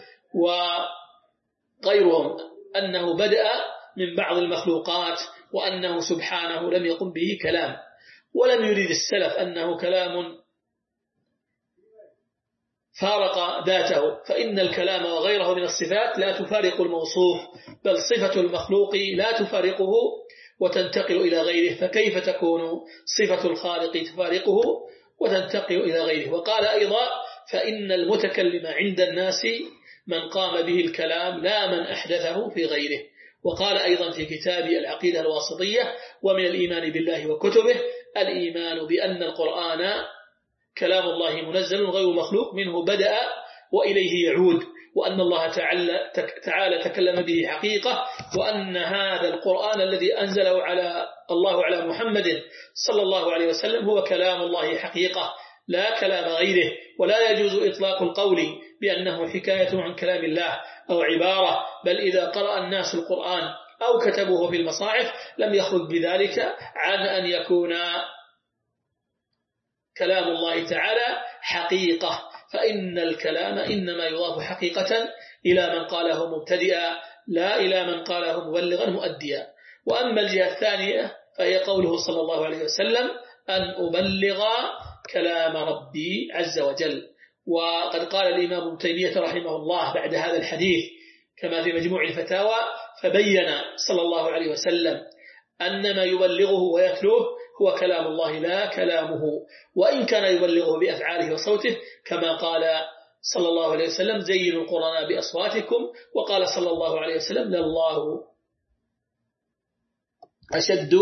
وغيرهم أنه بدأ من بعض المخلوقات، وأنه سبحانه لم يقم به كلام. ولم يريد السلف أنه كلام فارق ذاته، فإن الكلام وغيره من الصفات لا تفارق الموصوف، بل صفة المخلوق لا تفارقه وتنتقل إلى غيره، فكيف تكون صفة الخالق تفارقه وتنتقل إلى غيره؟ وقال أيضا فإن المتكلم عند الناس من قام به الكلام لا من أحدثه في غيره. وقال أيضا في كتاب العقيدة الواسطية ومن الإيمان بالله وكتبه الإيمان بأن القرآن كلام الله منزل غير مخلوق، منه بدأ وإليه يعود، وأن الله تعالى تكلم به حقيقة، وأن هذا القرآن الذي أنزله الله على محمد صلى الله عليه وسلم هو كلام الله حقيقة لا كلام غيره. ولا يجوز إطلاق القول بأنه حكاية عن كلام الله أو عبارة، بل إذا قرأ الناس القرآن أو كتبوه في المصاحف لم يخرج بذلك عن أن يكون كلام الله تعالى حقيقة، فإن الكلام إنما يضاف حقيقة إلى من قاله مبتدئا لا إلى من قاله مبلغا مؤديا. وأما الجهة الثانية فهي قوله صلى الله عليه وسلم أن أبلغ كلام ربي عز وجل. وقد قال الإمام ابن تيمية رحمه الله بعد هذا الحديث كما في مجموع الفتاوى، فبين صلى الله عليه وسلم أن ما يبلغه ويتلوه هو كلام الله لا كلامه، وإن كان يبلغه بأفعاله وصوته كما قال صلى الله عليه وسلم زينوا القرآن بأصواتكم، وقال صلى الله عليه وسلم لله أشد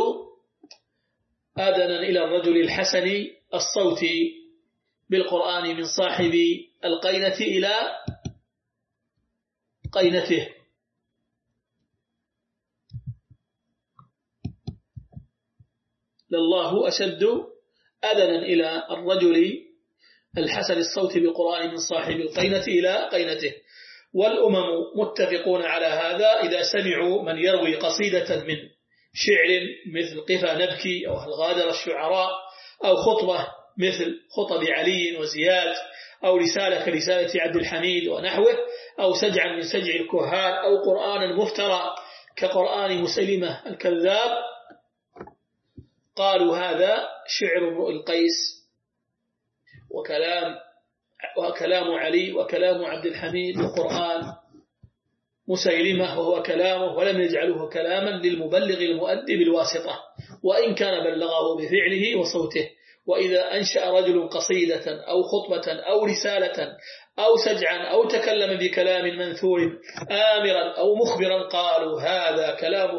آذنا إلى الرجل الحسن الصوت بالقرآن من صاحب القينة إلى قينته. لله أشد آذنا إلى الرجل الحسن الصوت بالقرآن من صاحب القينة إلى قينته. والأمم متفقون على هذا إذا سمعوا من يروي قصيدة من شعر مثل قفا نبكي أو هل غادر الشعراء، أو خطبة مثل خطب علي وزياد، أو رسالة كرسالة عبد الحميد ونحوه، أو سجعا من سجع الكهان، أو قرآنا مفترى كقرآن مسيلمة الكذاب، قالوا هذا شعر امرؤ القيس وكلام علي وكلام عبد الحميد وقرآن مسيلمة وهو كلامه، ولم يجعله كلاما للمبلغ المؤدي بالواسطة وإن كان بلغه بفعله وصوته. وإذا أنشأ رجل قصيدة أو خطبة أو رسالة أو سجعا أو تكلم بكلام منثور آمرا أو مخبرا قالوا هذا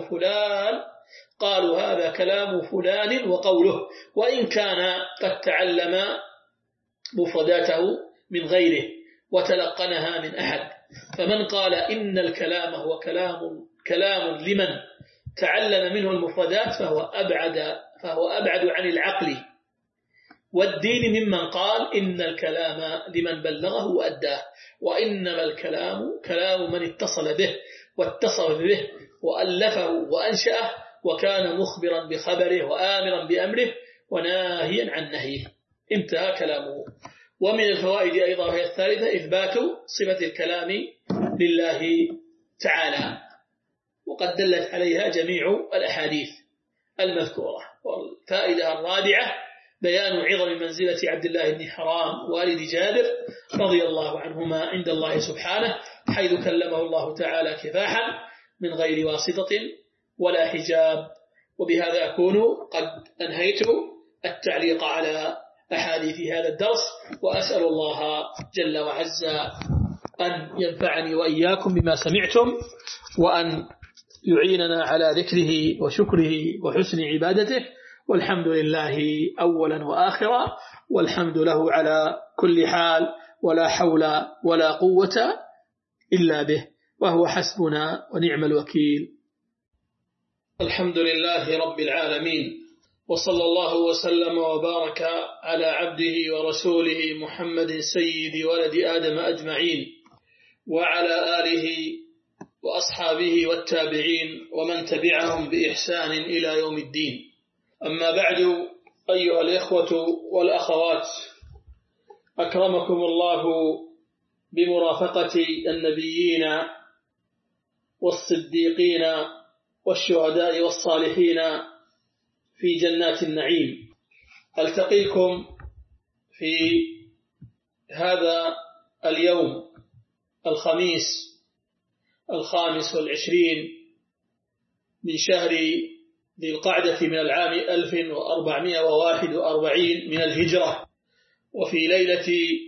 كلام فلان وقوله، وإن كان قد تعلم مفرداته من غيره وتلقنها من أحد. فمن قال إن الكلام هو كلام لمن تعلم منه المفردات فهو أبعد عن العقل والدين ممن قال إن الكلام لمن بلغه وأداه، وإنما الكلام كلام من اتصل به واتصف به وألفه وأنشأه وكان مخبرا بخبره وآمرا بأمره وناهيا عن نهيه. انتهى كلامه. ومن الفوائد أيضا هي الثالثة إثبات صفة الكلام لله تعالى، وقد دلت عليها جميع الأحاديث المذكورة. والفائدة الرابعة بيان عظم منزلة عبد الله بن حرام والد جابر رضي الله عنهما عند الله سبحانه، حيث كلمه الله تعالى كفاحا من غير واسطة ولا حجاب. وبهذا أكون قد أنهيت التعليق على أحاديث هذا الدرس، وأسأل الله جل وعز أن ينفعني وإياكم بما سمعتم، وأن يعيننا على ذكره وشكره وحسن عبادته، والحمد لله أولا وآخرا، والحمد له على كل حال، ولا حول ولا قوة إلا به، وهو حسبنا ونعم الوكيل. الحمد لله رب العالمين، وصلى الله وسلم وبارك على عبده ورسوله محمد سيد ولد آدم أجمعين، وعلى آله وأصحابه والتابعين ومن تبعهم بإحسان إلى يوم الدين. أما بعد، أيها الإخوة والأخوات، أكرمكم الله بمرافقة النبيين والصديقين والشهداء والصالحين في جنات النعيم. ألتقيكم في هذا اليوم الخميس 25 من شهر ذي القعدة من العام 1441 من الهجرة، وفي ليلة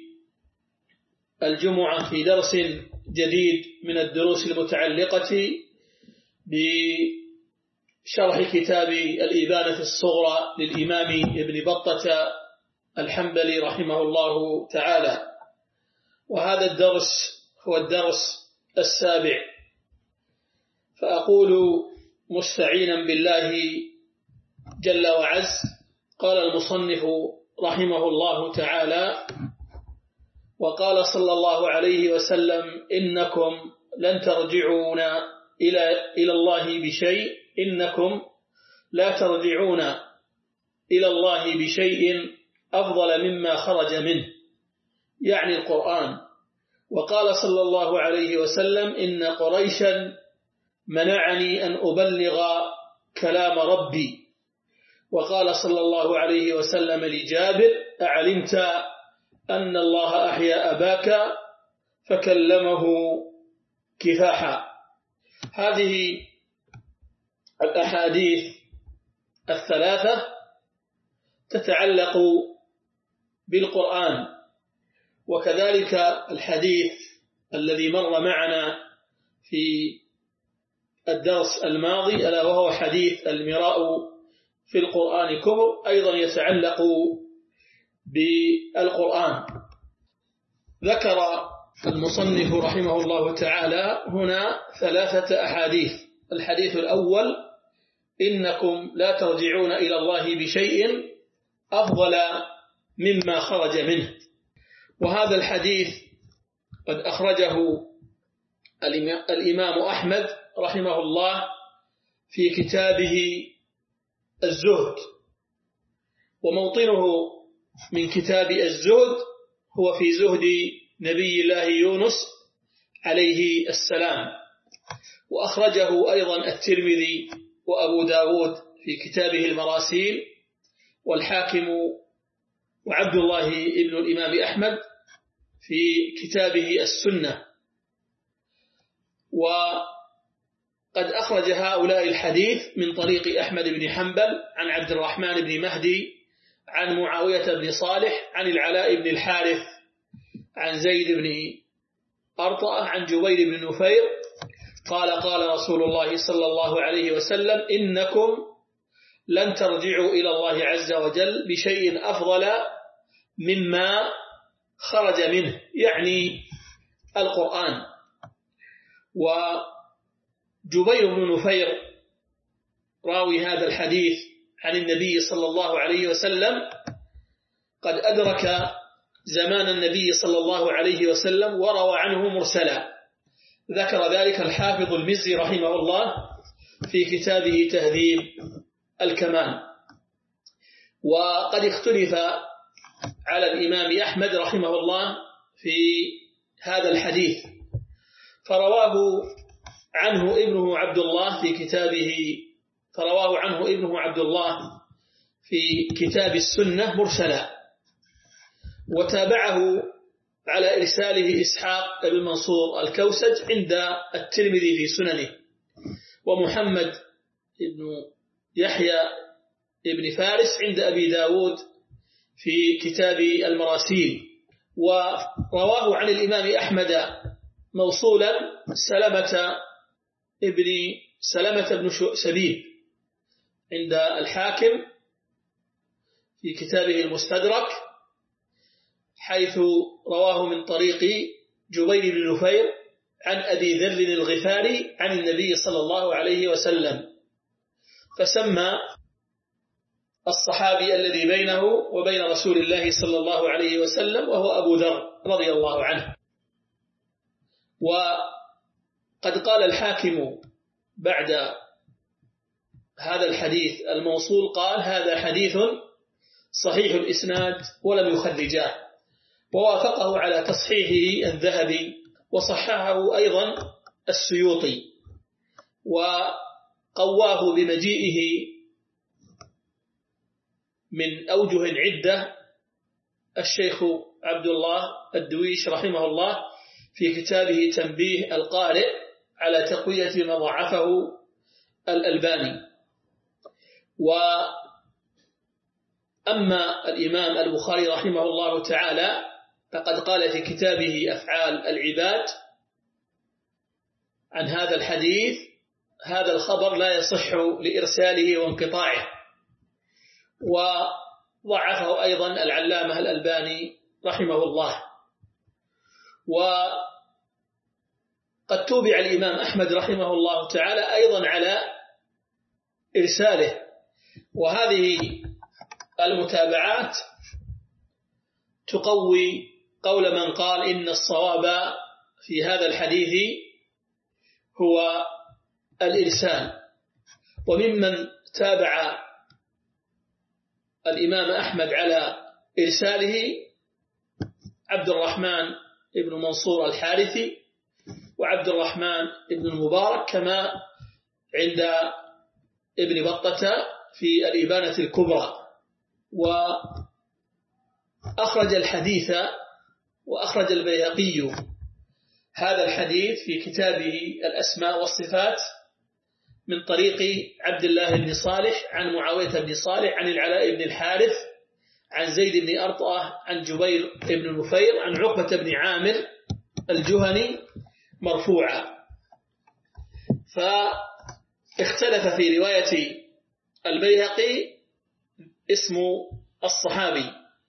الجمعة في درس جديد من الدروس المتعلقة بشرح كتاب الإبانة الصغرى للإمام ابن بطة الحنبلي رحمه الله تعالى. وهذا الدرس هو الدرس 7، فأقول مستعينا بالله جل وعز. قال المصنف رحمه الله تعالى: وقال صلى الله عليه وسلم: إنكم لن ترجعون إلى الله بشيء، إنكم لا ترجعون إلى الله بشيء أفضل مما خرج منه، يعني القرآن. وقال صلى الله عليه وسلم: إن قريشا منعني أن أبلغ كلام ربي. وقال صلى الله عليه وسلم لجابر: أعلمت أن الله أحيا أباك فكلمه كفاحا. هذه الأحاديث الثلاثة تتعلق بالقرآن، وكذلك الحديث الذي مر معنا في الدرس الماضي ألا وهو حديث المراء في القرآن كفر أيضا يتعلق بالقرآن. ذكر المصنف رحمه الله تعالى هنا ثلاثة أحاديث. الحديث الأول: إنكم لا ترجعون إلى الله بشيء أفضل مما خرج منه. وهذا الحديث قد أخرجه الإمام أحمد رحمه الله في كتابه الزهد، وموطنه من كتاب الزهد هو في زهد نبي الله يونس عليه السلام. وأخرجه أيضا الترمذي وأبو داود في كتابه المراسيل، والحاكم وعبد الله ابن الإمام أحمد في كتابه السنة. وقد أخرج هؤلاء الحديث من طريق أحمد بن حنبل عن عبد الرحمن بن مهدي عن معاوية بن صالح عن العلاء بن الحارث عن زيد بن أرطأة عن جبير بن نفير قال: قال رسول الله صلى الله عليه وسلم: إنكم لن ترجعوا إلى الله عز وجل بشيء أفضل مما خرج منه، يعني القرآن. وجبير بن نفير راوي هذا الحديث عن النبي صلى الله عليه وسلم قد أدرك زمان النبي صلى الله عليه وسلم وروى عنه مرسلا. ذكر ذلك الحافظ المزي رحمه الله في كتابه تهذيب الكمال. وقد اختلف على الإمام أحمد رحمه الله في هذا الحديث، فرواه عنه ابنه عبد الله في كتاب السنة مرسلا، وتابعه على إرساله إسحاق بن منصور الكوسج عند الترمذي في سننه، ومحمد بن يحيى بن فارس عند أبي داود في كتاب المراسيل. ورواه عن الإمام أحمد موصولا سلمة بن سبيل عند الحاكم في كتابه المستدرك، حيث رواه من طريق جبير بن نفير عن أبي ذر الغفاري عن النبي صلى الله عليه وسلم، فسمى الصحابي الذي بينه وبين رسول الله صلى الله عليه وسلم وهو أبو ذر رضي الله عنه. وقد قال الحاكم بعد هذا الحديث الموصول قال: هذا حديث صحيح الإسناد ولم يخرجاه. ووافقه على تصحيحه الذهبي، وصححه أيضا السيوطي، وقواه بمجيئه من أوجه عدة الشيخ عبد الله الدويش رحمه الله في كتابه تنبيه القارئ على تقوية ما ضعفه الألباني. وأما الإمام البخاري رحمه الله تعالى فقد قال في كتابه أفعال العباد عن هذا الحديث: هذا الخبر لا يصح لإرساله وانقطاعه. وضعفه أيضا العلامة الألباني رحمه الله. وقد توبع الإمام أحمد رحمه الله تعالى أيضا على إرساله، وهذه المتابعات تقوي قول من قال إن الصواب في هذا الحديث هو الإرسال. وممن تابع الإمام أحمد على إرساله عبد الرحمن بن منصور الحارثي وعبد الرحمن بن المبارك كما عند ابن بطة في الإبانة الكبرى. وأخرج الحديث وأخرج البيهقي هذا الحديث في كتابه الأسماء والصفات من طريق عبد الله بن صالح عن معاوية بن صالح عن العلاء بن الحارث عن زيد بن أرطأة عن جبير بن نفير عن عقبة بن عامر الجهني مرفوعا. فاختلف في رواية البيهقي اسم الصحابي،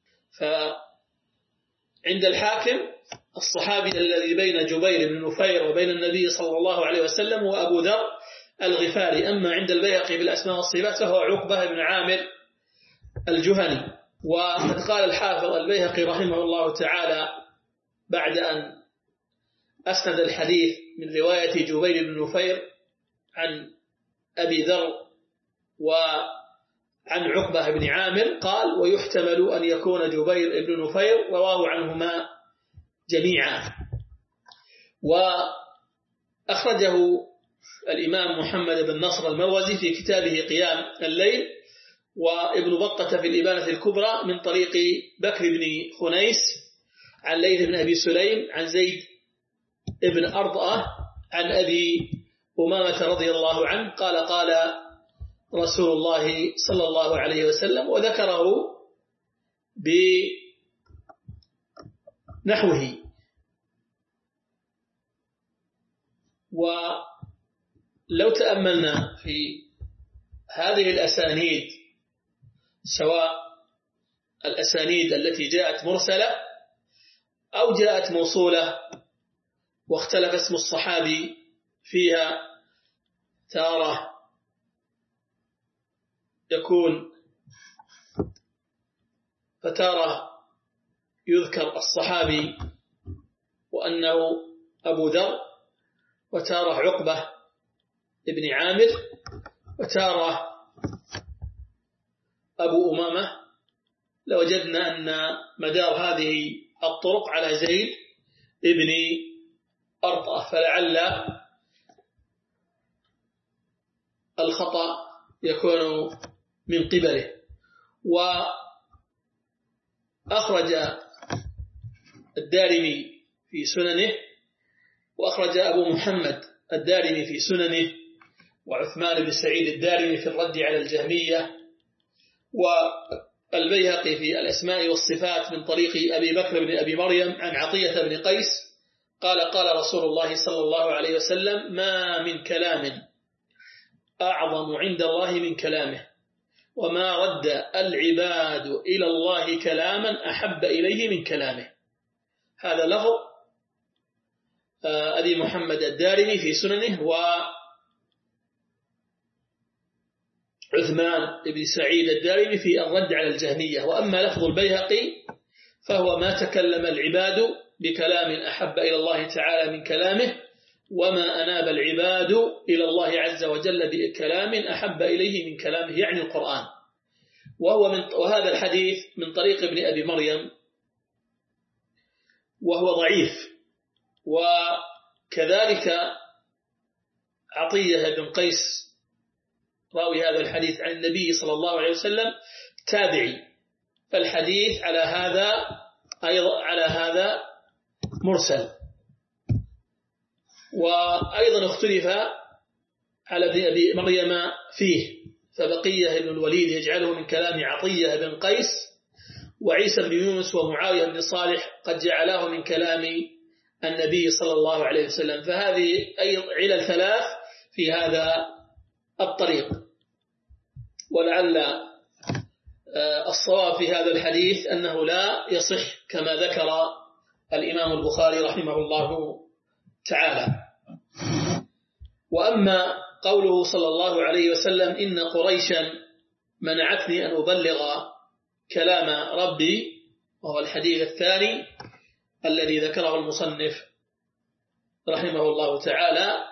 فعند الحاكم الصحابي الذي بين جبير بن نفير وبين النبي صلى الله عليه وسلم وأبو ذر الغفاري. أما عند البيهقي بالأسماء والصفات فهو عقبة بن عامر الجهني. وقد قال الحافظ البيهقي رحمه الله تعالى بعد أن أسند الحديث من رواية جبير بن نفير عن أبي ذر وعن عقبة بن عامر قال: ويحتمل أن يكون جبير بن نفير رواه عنهما جميعا. وأخرجه الإمام محمد بن نصر المروزي في كتابه قيام الليل، وابن بطة في الإبانة الكبرى من طريق بكر بن خنيس عن ليث بن أبي سليم عن زيد بن أرطأة عن أبي أمامة رضي الله عنه قال: قال رسول الله صلى الله عليه وسلم، وذكره بنحوه. ولو تأملنا في هذه الأسانيد، سواء الأسانيد التي جاءت مرسلة أو جاءت موصولة واختلف اسم الصحابي فيها، تارة يكون فتارة يذكر الصحابي وأنه أبو ذر، وتارة عقبة ابن عامر، وتارة أبو أمامة، لوجدنا أن مدار هذه الطرق على زيد ابن أرطأة، فلعل الخطأ يكون من قبله. وأخرج الدارمي في سننه، وأخرج أبو محمد الدارمي في سننه، وعثمان بن سعيد الدارمي في الرد على الجهمية، والبيهقي في الأسماء والصفات من طريق أبي بكر بن أبي مريم عن عطية بن قيس قال: قال رسول الله صلى الله عليه وسلم: ما من كلام أعظم عند الله من كلامه، وما رد العباد إلى الله كلاما أحب إليه من كلامه. هذا لفظ أبي محمد الدارمي في سننه، وعثمان بن سعيد الدارمي في الرد على الجهمية. وأما لفظ البيهقي فهو: ما تكلم العباد بكلام أحب إلى الله تعالى من كلامه، وما أناب العباد إلى الله عز وجل بكلام أحب إليه من كلامه، يعني القرآن. وهذا الحديث من طريق ابن أبي مريم وهو ضعيف. وكذلك عطية بن قيس راوي هذا الحديث عن النبي صلى الله عليه وسلم تابعي، فالحديث على هذا مرسل. وأيضا اختلف على ابن أبي مريم فيه، فبقية بن الوليد يجعله من كلام عطية بن قيس، وعيسى بن يونس ومعاوية بن صالح قد جعلاه من كلام النبي صلى الله عليه وسلم. فهذه أي علل ثلاث في هذا الطريق. ولعل الصواب في هذا الحديث أنه لا يصح كما ذكر الإمام البخاري رحمه الله تعالى. وأما قوله صلى الله عليه وسلم: إن قريشا منعتني أن أبلغ كلام ربي، وهو الحديث الثاني الذي ذكره المصنف رحمه الله تعالى،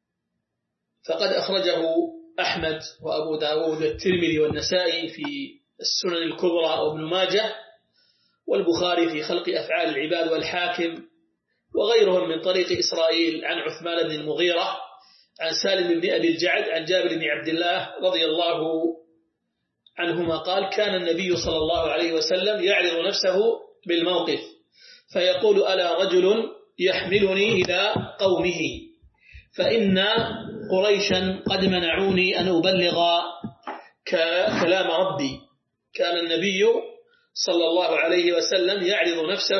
فقد أخرجه أحمد وأبو داود والترمذي والنسائي في السنن الكبرى وابن ماجه، والبخاري في خلق أفعال العباد، والحاكم وغيرهم من طريق إسرائيل عن عثمان بن المغيرة عن سالم بن أبي الجعد عن جابر بن عبد الله رضي الله عنهما قال: كان النبي صلى الله عليه وسلم يعرض نفسه بالموقف فيقول: ألا رجل يحملني إلى قومه فإن قريشا قد منعوني أن أبلغ كلام ربي. كان النبي صلى الله عليه وسلم يعرض نفسه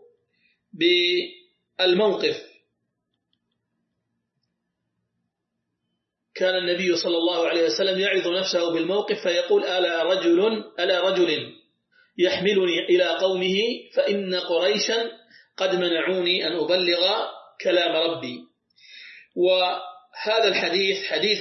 بالموقف. كان النبي صلى الله عليه وسلم يعرض نفسه بالموقف فيقول: ألا رجل يحملني إلى قومه فإن قريشا قد منعوني أن أبلغ كلام ربي. وهذا الحديث حديث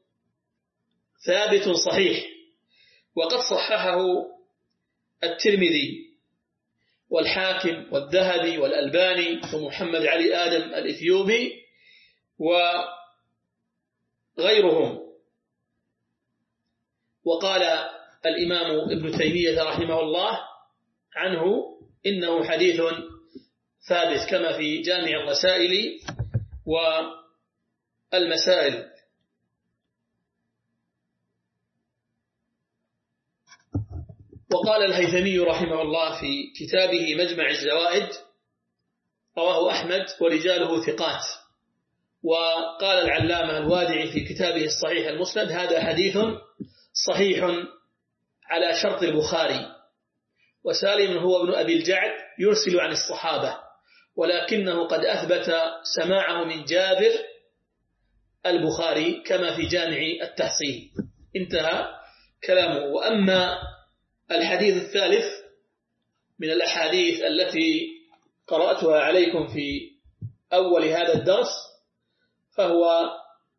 ثابت صحيح، وقد صححه الترمذي والحاكم والذهبي والألباني ومحمد علي آدم الإثيوبي وغيرهم. وقال الإمام ابن تيمية رحمه الله عنه إنه حديث ثابت كما في جامع الرسائل والمسائل. وقال الهيثمي رحمه الله في كتابه مجمع الزوائد: رواه أحمد ورجاله ثقات. وقال العلامة الوادعي في كتابه الصحيح المسند: هذا حديث صحيح على شرط البخاري. وسالم هو ابن أبي الجعد يرسل عن الصحابة، ولكنه قد أثبت سماعه من جابر البخاري كما في جامع التحصيل. انتهى كلامه. وأما الحديث الثالث من الأحاديث التي قرأتها عليكم في أول هذا الدرس فهو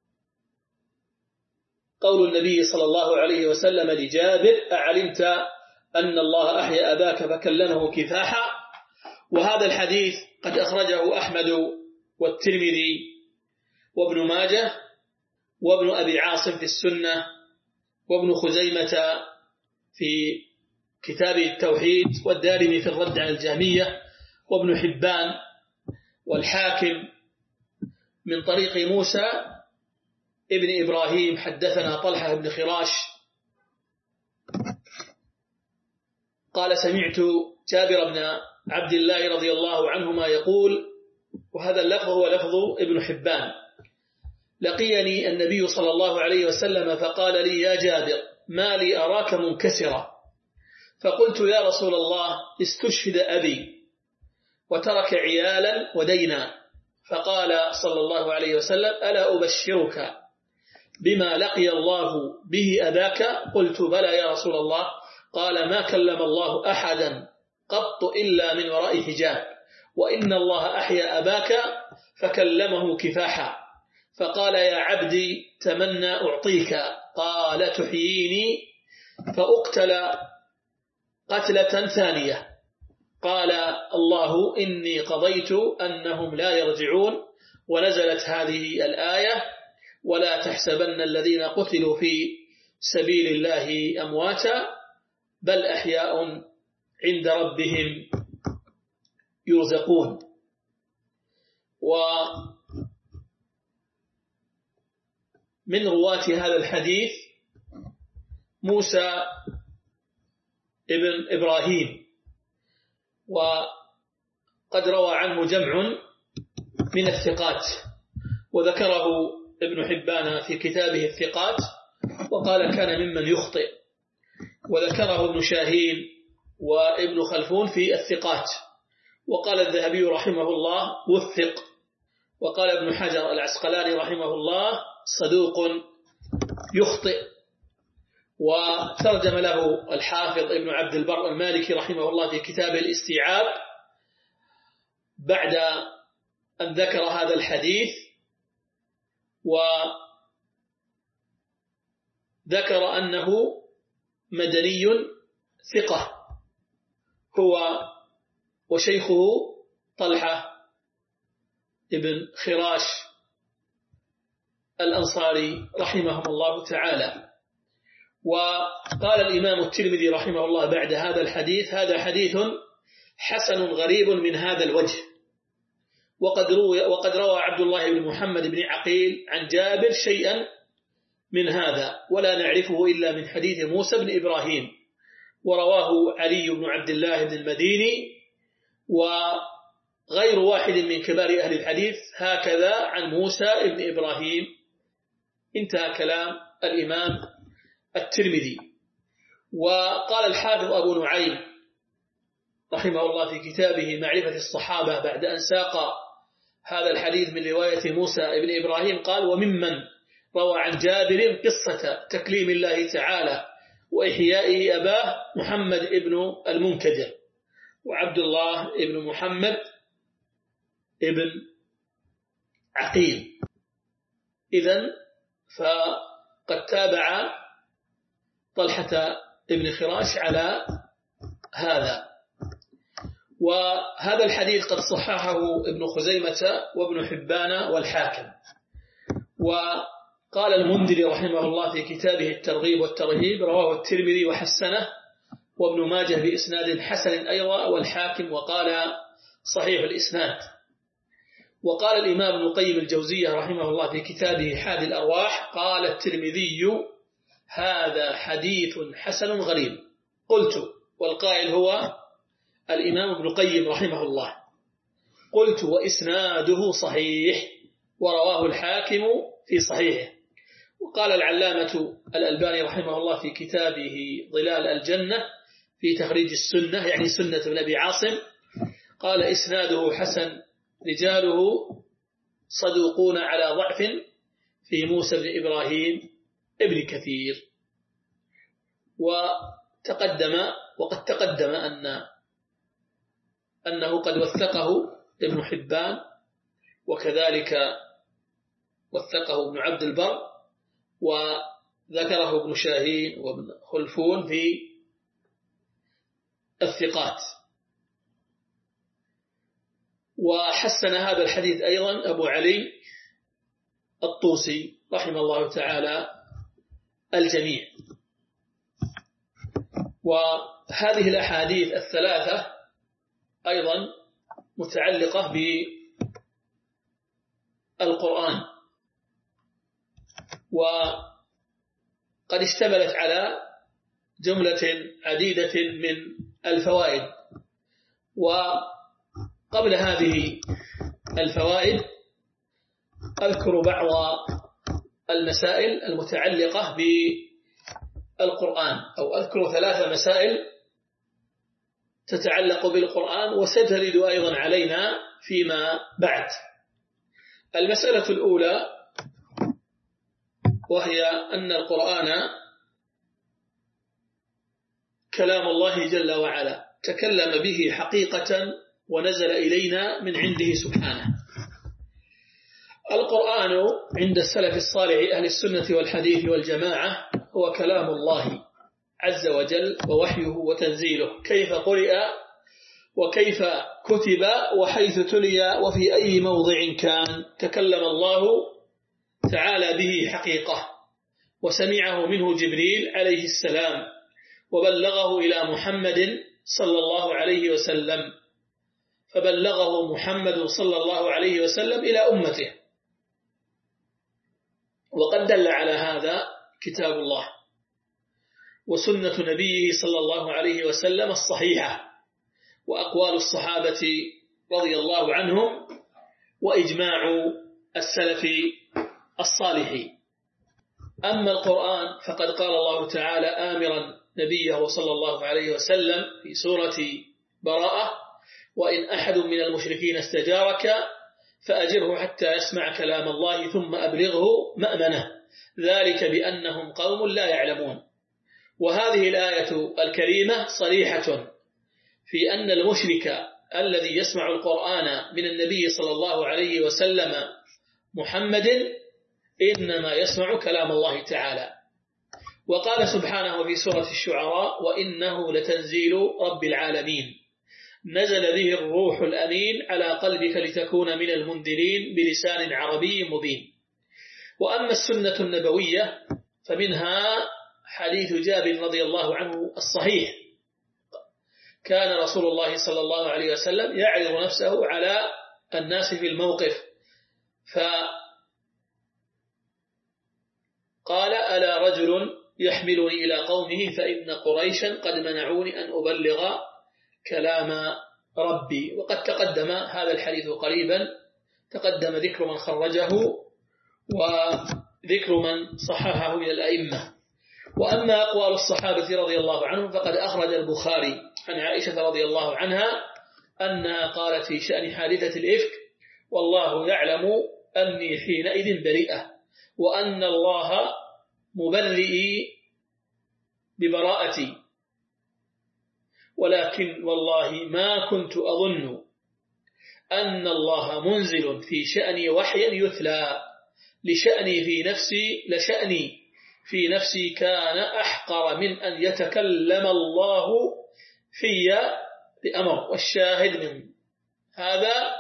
قول النبي صلى الله عليه وسلم لجابر: أعلمت أن الله أحيا أباك فكلمه كفاحا. وهذا الحديث قد أخرجه أحمد والترمذي وابن ماجه وابن أبي عاصم في السنة وابن خزيمة في كتاب التوحيد والدارمي في الرد على الجهمية وابن حبان والحاكم من طريق موسى ابن إبراهيم حدثنا طلحة بن خراش قال: سمعت جابر بن عبد الله رضي الله عنهما يقول، وهذا اللفظ هو لفظ ابن حبان: لقيني النبي صلى الله عليه وسلم فقال لي: يا جابر، ما لي أراك منكسرا؟ فقلت: يا رسول الله، استشهد أبي وترك عيالا ودينا. فقال صلى الله عليه وسلم: ألا أبشرك بما لقي الله به أباك؟ قلت: بلى يا رسول الله. قال: ما كلم الله أحدا قط إلا من وراء حجاب، وإن الله أحيا أباك فكلمه كفاحا. فقال: يا عبدي تمنى أعطيك. قال: تحييني فأقتل قتلة ثانية. قال: الله إني قضيت أنهم لا يرجعون. ونزلت هذه الآية: ولا تحسبن الذين قتلوا في سبيل الله أمواتا بل أحياء عند ربهم يرزقون. ومن رواة هذا الحديث موسى ابن إبراهيم، وقد روى عنه جمع من الثقات، وذكره ابن حبان في كتابه الثقات وقال: كان ممن يخطئ. وذكره ابن شاهين وابن خلفون في الثقات. وقال الذهبي رحمه الله: وثق. وقال ابن حجر العسقلاني رحمه الله: صدوق يخطئ. وترجم له الحافظ ابن عبد البر المالكي رحمه الله في كتاب الاستيعاب بعد أن ذكر هذا الحديث، وذكر أنه مدني ثقة هو وشيخه طلحة ابن خراش الأنصاري رحمهم الله تعالى. وقال الإمام الترمذي رحمه الله بعد هذا الحديث: هذا حديث حسن غريب من هذا الوجه. وقد روى عبد الله بن محمد بن عقيل عن جابر شيئا من هذا، ولا نعرفه إلا من حديث موسى بن إبراهيم، ورواه علي بن عبد الله بن المديني وغير واحد من كبار أهل الحديث هكذا عن موسى بن إبراهيم. انتهى كلام الإمام الترمذي. وقال الحافظ أبو نعيم رحمه الله في كتابه معرفة الصحابة بعد أن ساق هذا الحديث من رواية موسى بن إبراهيم قال: وممن روى عن جابر قصة تكليم الله تعالى وإحيائه أباه محمد ابن المنكدر وعبد الله ابن محمد ابن عقيل. إذن فقد تابع طلحة ابن خراش على هذا. وهذا الحديث قد صححه ابن خزيمة وابن حبان والحاكم. وقال المنذري رحمه الله في كتابه الترغيب والترهيب: رواه الترمذي وحسنه، وابن ماجه بإسناد حسن أيضا، والحاكم وقال صحيح الإسناد. وقال الإمام ابن القيم الجوزية رحمه الله في كتابه حادي الأرواح: قال الترمذي: هذا حديث حسن غريب. قلت، والقائل هو الإمام ابن القيم رحمه الله، قلت: وإسناده صحيح، ورواه الحاكم في صحيحه. وقال العلامة الألباني رحمه الله في كتابه ظلال الجنة في تخريج السنة، يعني سنة ابن أبي عاصم، قال: إسناده حسن، رجاله صدوقون على ضعف في موسى بن إبراهيم ابن كثير. وقد تقدم أنه قد وثقه ابن حبان، وكذلك وثقه ابن عبد البر، وذكره ابن شاهين وابن خلفون في الثقات. وحسن هذا الحديث أيضا أبو علي الطوسي رحمه الله تعالى الجميع. وهذه الأحاديث الثلاثة أيضا متعلقة بالقرآن، وقد اشتملت على جملة عديدة من الفوائد. وقبل هذه الفوائد أذكر بعض المسائل المتعلقة بالقرآن، أو أذكر 3 مسائل تتعلق بالقرآن وسترد أيضا علينا فيما بعد. المسألة الأولى وهي أن القرآن كلام الله جل وعلا، تكلم به حقيقة ونزل إلينا من عنده سبحانه. القرآن عند السلف الصالح أهل السنة والحديث والجماعة هو كلام الله عز وجل ووحيه وتنزيله، كيف قرئ وكيف كتب وحيث تلي وفي أي موضع كان، تكلم الله تعالى به حقيقة، وسمعه منه جبريل عليه السلام، وبلغه إلى محمد صلى الله عليه وسلم، فبلغه محمد صلى الله عليه وسلم إلى أمته. وقد دل على هذا كتاب الله وسنة نبيه صلى الله عليه وسلم الصحيحة، وأقوال الصحابة رضي الله عنهم، وإجماع السلف الصالحين. أما القرآن فقد قال الله تعالى آمرا نبيه صلى الله عليه وسلم في سورة براءة: وإن أحد من المشركين استجارك فأجره حتى يسمع كلام الله ثم أبلغه مأمنه، ذلك بأنهم قوم لا يعلمون. وهذه الآية الكريمة صريحة في أن المشرك الذي يسمع القرآن من النبي صلى الله عليه وسلم محمد إنما يسمع كلام الله تعالى. وقال سبحانه في سورة الشعراء: وإنه لتنزيل رب العالمين نزل به الروح الأمين على قلبك لتكون من المنذرين بلسان عربي مبين. وأما السنة النبوية فمنها حديث جابر رضي الله عنه الصحيح، كان رسول الله صلى الله عليه وسلم يعرض نفسه على الناس في الموقف، فقال: ألا رجل يحملني إلى قومه فإن قريشا قد منعوني أن أبلغ كلام ربي. وقد تقدم هذا الحديث قريبا، تقدم ذكر من خرجه وذكر من صححه من الأئمة. وأما أقوال الصحابة رضي الله عنهم فقد أخرج البخاري عن عائشة رضي الله عنها أنها قالت في شأن حادثة الإفك: والله يعلم أني حينئذ بريئة، وأن الله مبرئي ببراءتي، ولكن والله ما كنت أظن أن الله منزل في شأني وحيا يتلى، لشأني في نفسي كان أحقر من أن يتكلم الله في بأمر. والشاهد من هذا: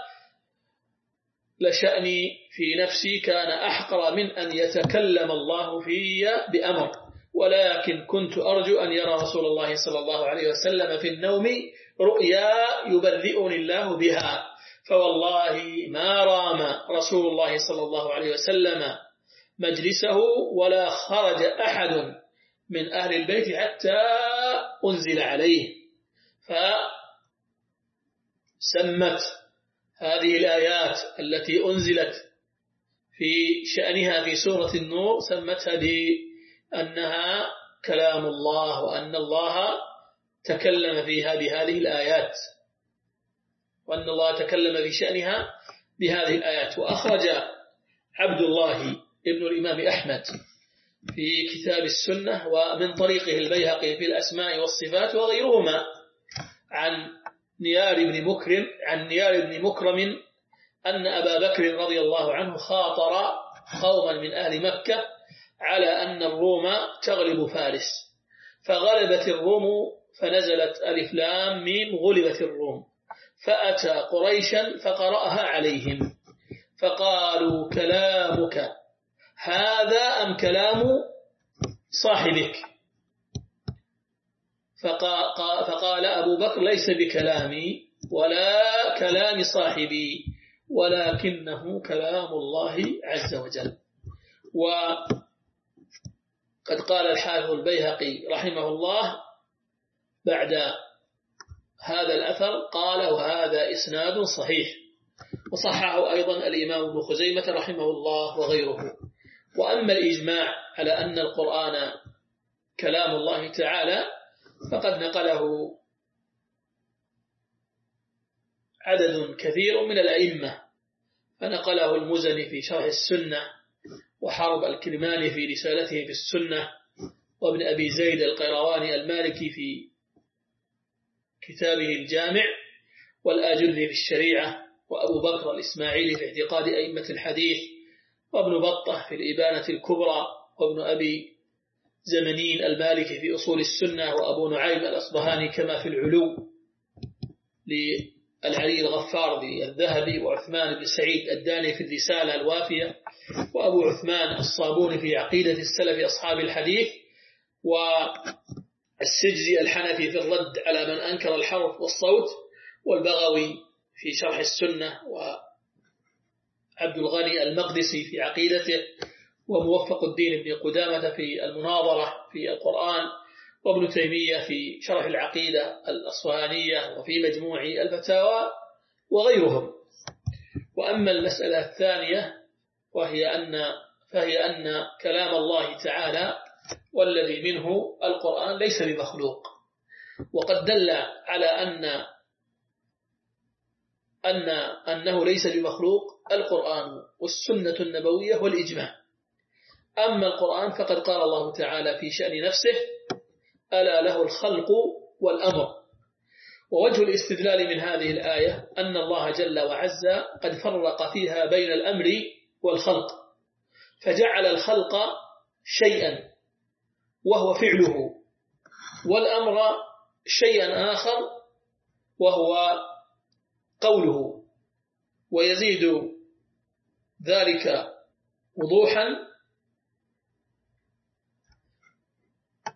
لشأني في نفسي كان أحقر من أن يتكلم الله في بأمر، ولكن كنت أرجو أن يرى رسول الله صلى الله عليه وسلم في النوم رؤيا يبرئني الله بها، فوالله ما رام رسول الله صلى الله عليه وسلم مجلسه ولا خرج أحد من أهل البيت حتى أنزل عليه. فسمت هذه الآيات التي أنزلت في شأنها في سورة النور، سمتها بأنها كلام الله، وأن الله تكلم فيها بهذه الآيات، وأن الله تكلم في شأنها بهذه الآيات. وأخرج عبد الله ابن الإمام أحمد في كتاب السنة ومن طريقه البيهقي في الأسماء والصفات وغيرهما عن نيار بن مكرم أن أبا بكر رضي الله عنه خاطر قوما من أهل مكة على أن الروم تغلب فارس، فغلبت الروم، فنزلت ألف لام ميم غلبت الروم، فأتى قريشا فقرأها عليهم فقالوا: كلامك هذا أم كلام صاحبك؟ فقال أبو بكر: ليس بكلامي ولا كلام صاحبي، ولكنه كلام الله عز وجل. وقد قال الحافظ البيهقي رحمه الله بعد هذا الأثر، قال: وهذا إسناد صحيح، وصححه أيضا الإمام ابن خزيمة رحمه الله وغيره. وأما الإجماع على أن القرآن كلام الله تعالى فقد نقله عدد كثير من الأئمة، فنقله المزني في شرح السنة، وحرب الكرماني في رسالته في السنة، وابن أبي زيد القيرواني المالكي في كتابه الجامع، والآجري في الشريعة، وأبو بكر الإسماعيلي في اعتقاد أئمة الحديث، وابن بطة في الإبانة الكبرى، وابن أبي زمنين المالكي في أصول السنة، وأبو نعيم الأصبهاني كما في العلو للعلي الغفار الذهبي، وعثمان بن سعيد الداني في الرسالة الوافية، وأبو عثمان الصابوني في عقيدة السلف أصحاب الحديث، والسجزي الحنفي في الرد على من أنكر الحرف والصوت، والبغوي في شرح السنة، وعبد الغني المقدسي في عقيدته، وموفق الدين بن قدامة في المناظرة في القرآن، وابن تيمية في شرح العقيدة الأصفهانية وفي مجموع الفتاوى وغيرهم. وأما المسألة الثانية فهي أن كلام الله تعالى والذي منه القرآن ليس بمخلوق، وقد دل على أنه ليس بمخلوق القرآن والسنة النبوية والإجماع. أما القرآن فقد قال الله تعالى في شأن نفسه: ألا له الخلق والأمر. ووجه الاستدلال من هذه الآية أن الله جل وعز قد فرق فيها بين الأمر والخلق، فجعل الخلق شيئا وهو فعله، والأمر شيئا آخر وهو قوله. ويزيد ذلك وضوحا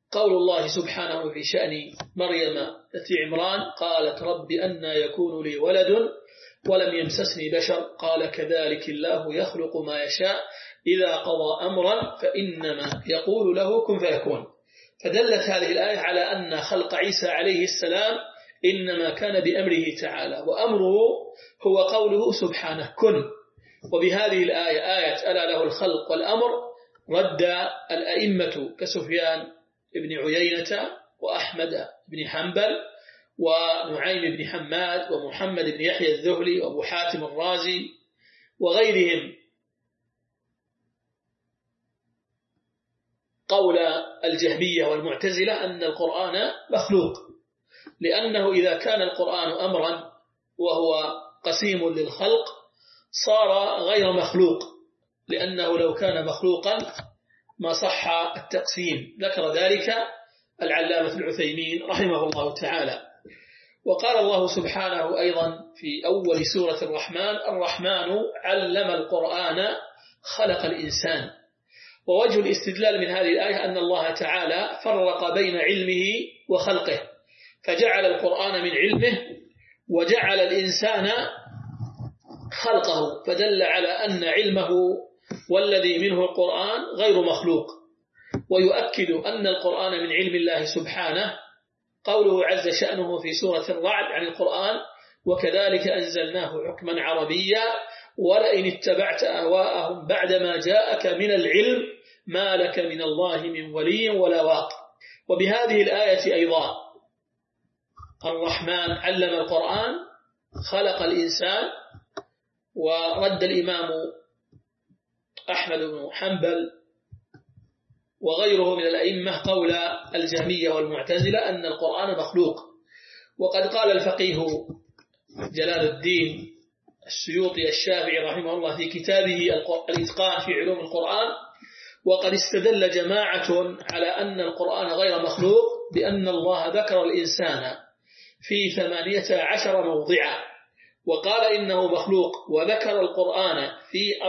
قول الله سبحانه في شأن مريم التي عمران قالت رب أنى يكون لي ولد ولم يمسسني بشر قال كذلك الله يخلق ما يشاء إذا قضى أمرا فإنما يقول له كن فيكون. فدلت هذه الآية على أن خلق عيسى عليه السلام إنما كان بأمره تعالى، وأمره هو قوله سبحانه كن. وبهذه الآية آية ألا له الخلق والأمر رد الأئمة كسفيان بن عيينة وأحمد بن حنبل ونعيم بن حماد ومحمد بن يحيى الذهلي وأبو حاتم الرازي وغيرهم قول الجهمية والمعتزلة أن القرآن مخلوق، لأنه إذا كان القرآن أمرا وهو قسيم للخلق صار غير مخلوق، لأنه لو كان مخلوقا ما صح التقسيم. ذكر ذلك العلامة العثيمين رحمه الله تعالى. وقال الله سبحانه أيضا في أول سورة الرحمن علم القرآن خلق الإنسان. ووجه الاستدلال من هذه الآية أن الله تعالى فرق بين علمه وخلقه، فجعل القرآن من علمه وجعل الإنسان خلقه، فدل على أن علمه والذي منه القرآن غير مخلوق. ويؤكد أن القرآن من علم الله سبحانه قوله عز شأنه في سورة الرعد عن القرآن وكذلك أنزلناه حكما عربيا ولئن اتبعت أهواءهم بعدما جاءك من العلم ما لك من الله من ولي ولا واق. وبهذه الآية أيضا الرحمن علم القرآن خلق الإنسان. ورد الإمام أحمد بن حنبل وغيره من الأئمة قول الجهمية والمعتزلة أن القرآن مخلوق. وقد قال الفقيه جلال الدين السيوطي الشافعي رحمه الله في كتابه الإتقان في علوم القرآن وقد استدل جماعة على أن القرآن غير مخلوق بأن الله ذكر الإنسان في 18 موضعا وقال إنه مخلوق، وذكر القرآن في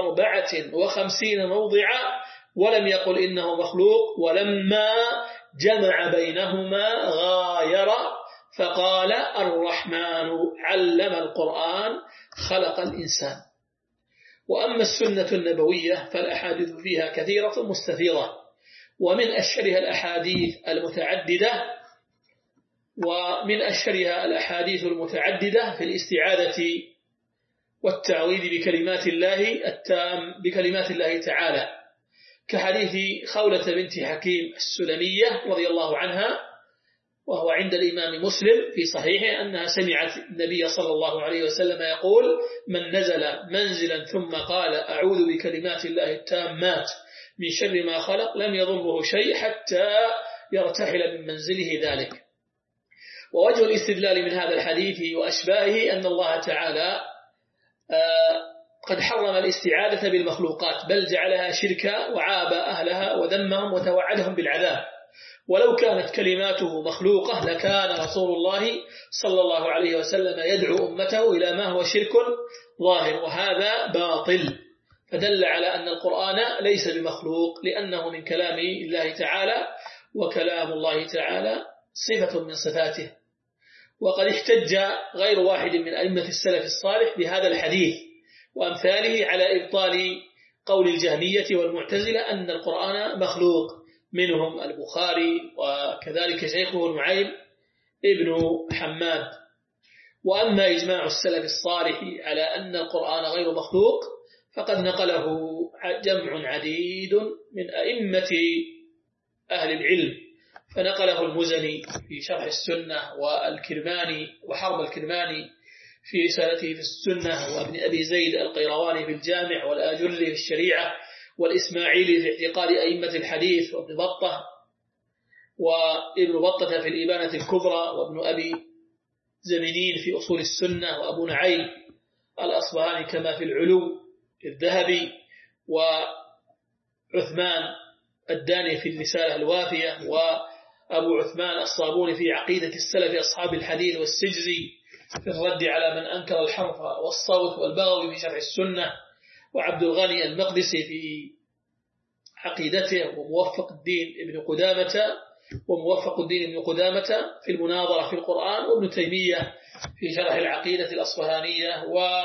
54 موضعا ولم يقل إنه مخلوق، ولما جمع بينهما غاير فقال الرحمن علم القرآن خلق الإنسان. وأما السنة النبوية فالأحاديث فيها كثيرة مستفيضة، ومن أشهرها الأحاديث المتعددة في الاستعاذة والتعويذ بكلمات الله تعالى، كحديث خولة بنت حكيم السلمية رضي الله عنها وهو عند الإمام مسلم في صحيحه أنها سمعت النبي صلى الله عليه وسلم يقول من نزل منزلا ثم قال أعوذ بكلمات الله التامات من شر ما خلق لم يضره شيء حتى يرتحل من منزله ذلك. ووجه الاستدلال من هذا الحديث وأشباهه أن الله تعالى قد حرم الاستعاذة بالمخلوقات بل جعلها شركا وعاب أهلها وذمهم وتوعدهم بالعذاب. ولو كانت كلماته مخلوقة لكان رسول الله صلى الله عليه وسلم يدعو أمته إلى ما هو شرك ظاهر، وهذا باطل. فدل على أن القرآن ليس بمخلوق لأنه من كلام الله تعالى، وكلام الله تعالى صفة من صفاته. وقد احتج غير واحد من أئمة السلف الصالح بهذا الحديث وأمثاله على إبطال قول الجهمية والمعتزلة أن القرآن مخلوق، منهم البخاري وكذلك شيخه نعيم ابن حماد. وأما إجماع السلف الصالح على أن القرآن غير مخلوق فقد نقله جمع عديد من أئمة أهل العلم، فنقله المزني في شرح السنة والكرماني وحرب الكرماني في رسالته في السنة، وابن أبي زيد القيرواني في الجامع، والآجلي في الشريعة، والإسماعيلي في اعتقاد أئمة الحديث، وابن بطة في الإبانة الكبرى، وابن أبي زمنين في أصول السنة، وأبو نعيم الأصبهاني كما في العلو الذهبي، وعثمان الداني في الرسالة الوافية، وأبو عثمان الصابوني في عقيدة السلف أصحاب الحديث، والسجزي في الرد على من أنكر الحرف والصوت، والبغوي في شرح السنة، وعبد الغني المقدسي في عقيدته، وموفق الدين ابن قدامة وموفق الدين بن قدامة في المناظرة في القرآن، وابن تيمية في شرح العقيدة الأصفهانية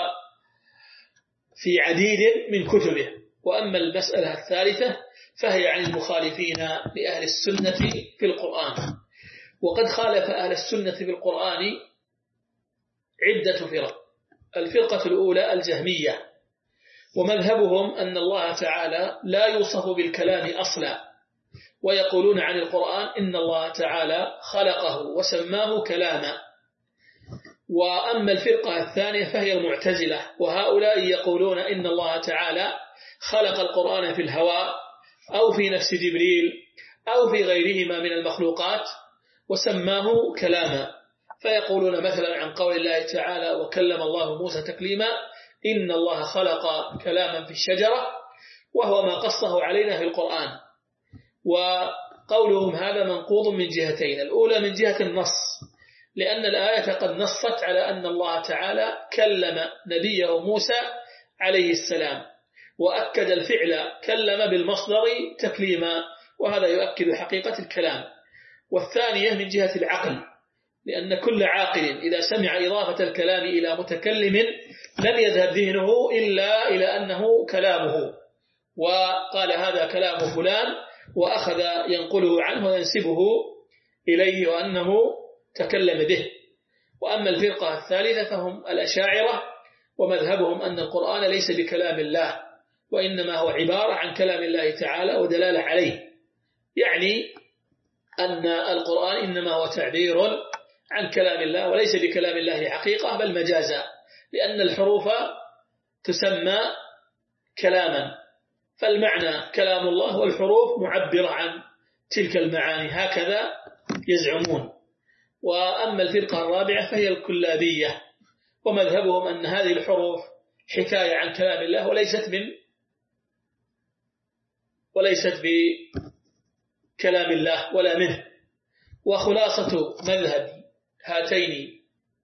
وفي عديد من كتبه. وأما المسألة الثالثة فهي عن المخالفين لأهل السنة في القرآن. وقد خالف أهل السنة في القرآن عدة فرق. الفرقة الأولى الجهمية، ومذهبهم أن الله تعالى لا يوصف بالكلام أصلا، ويقولون عن القرآن إن الله تعالى خلقه وسماه كلاما. وأما الفرقة الثانية فهي المعتزلة، وهؤلاء يقولون إن الله تعالى خلق القرآن في الهواء أو في نفس جبريل أو في غيرهما من المخلوقات وسماه كلاما. فيقولون مثلا عن قول الله تعالى وكلم الله موسى تكليما إن الله خلق كلاما في الشجرة، وهو ما قصه علينا في القرآن. وقولهم هذا منقوض من جهتين. الأولى من جهة النص، لأن الآية قد نصت على أن الله تعالى كلم نبيه موسى عليه السلام، وأكد الفعل كلم بالمصدر تكليما، وهذا يؤكد حقيقة الكلام. والثانية من جهة العقل، لأن كل عاقل إذا سمع إضافة الكلام إلى متكلم لم يذهب ذهنه إلا إلى أنه كلامه، وقال هذا كلام فلان، وأخذ ينقله عنه وينسبه إليه وأنه تكلم به. وأما الفرقة الثالثة فهم الأشاعرة، ومذهبهم أن القرآن ليس بكلام الله، وإنما هو عبارة عن كلام الله تعالى ودلالة عليه، يعني أن القرآن إنما هو تعبير عن كلام الله وليس بكلام الله حقيقة بل مجازا، لأن الحروف تسمى كلاما، فالمعنى كلام الله والحروف معبرة عن تلك المعاني، هكذا يزعمون. وأما الفرقة الرابعة فهي الكلابية، ومذهبهم أن هذه الحروف حكاية عن كلام الله وليست بكلام الله ولا منه. وخلاصة مذهب هاتين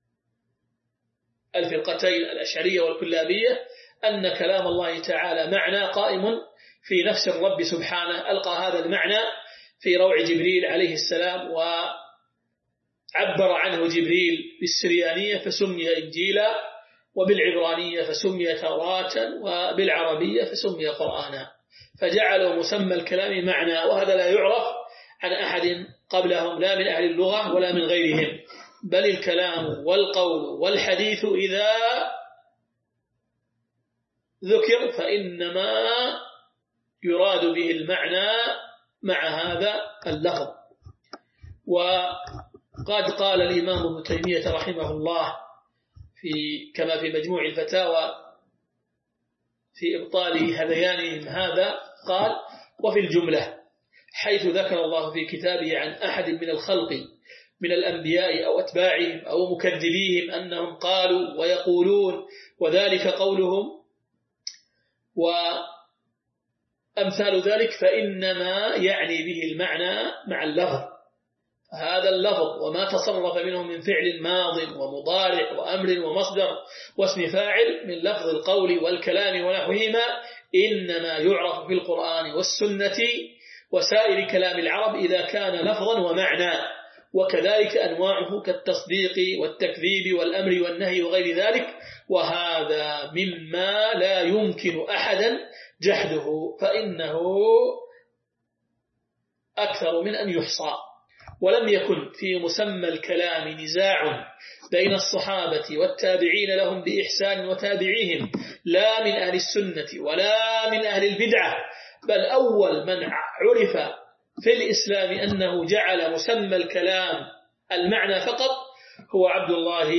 الفرقتين الأشعرية والكلابية أن كلام الله تعالى معنى قائم في نفس الرب سبحانه، ألقى هذا المعنى في روع جبريل عليه السلام، وعبر عنه جبريل بالسريانية فسمي إنجيلا، وبالعبرانية فسمي توراة، وبالعربية فسمي قرآنا، فجعلوا مسمى الكلام معنى، وهذا لا يعرف عن أحد قبلهم لا من أهل اللغة ولا من غيرهم. بل الكلام والقول والحديث إذا ذكر فإنما يراد به المعنى مع هذا اللفظ. وقد قال الإمام ابن تيمية رحمه الله كما في مجموع الفتاوى في إبطال هذيانهم هذا، قال وفي الجملة حيث ذكر الله في كتابه عن أحد من الخلق من الأنبياء أو أتباعهم أو مكذبيهم أنهم قالوا ويقولون وذلك قولهم وأمثال ذلك، فإنما يعني به المعنى مع اللفظ. هذا اللفظ وما تصرف منه من فعل ماض ومضارع وأمر ومصدر واسم فاعل من لفظ القول والكلام ونحوهما إنما يعرف في القرآن والسنة وسائر كلام العرب إذا كان لفظا ومعنى، وكذلك أنواعه كالتصديق والتكذيب والأمر والنهي وغير ذلك، وهذا مما لا يمكن أحدا جحده، فإنه أكثر من أن يحصى. ولم يكن في مسمى الكلام نزاع بين الصحابة والتابعين لهم بإحسان وتابعيهم لا من أهل السنة ولا من أهل البدعة، بل أول من عرف في الإسلام أنه جعل مسمى الكلام المعنى فقط هو عبد الله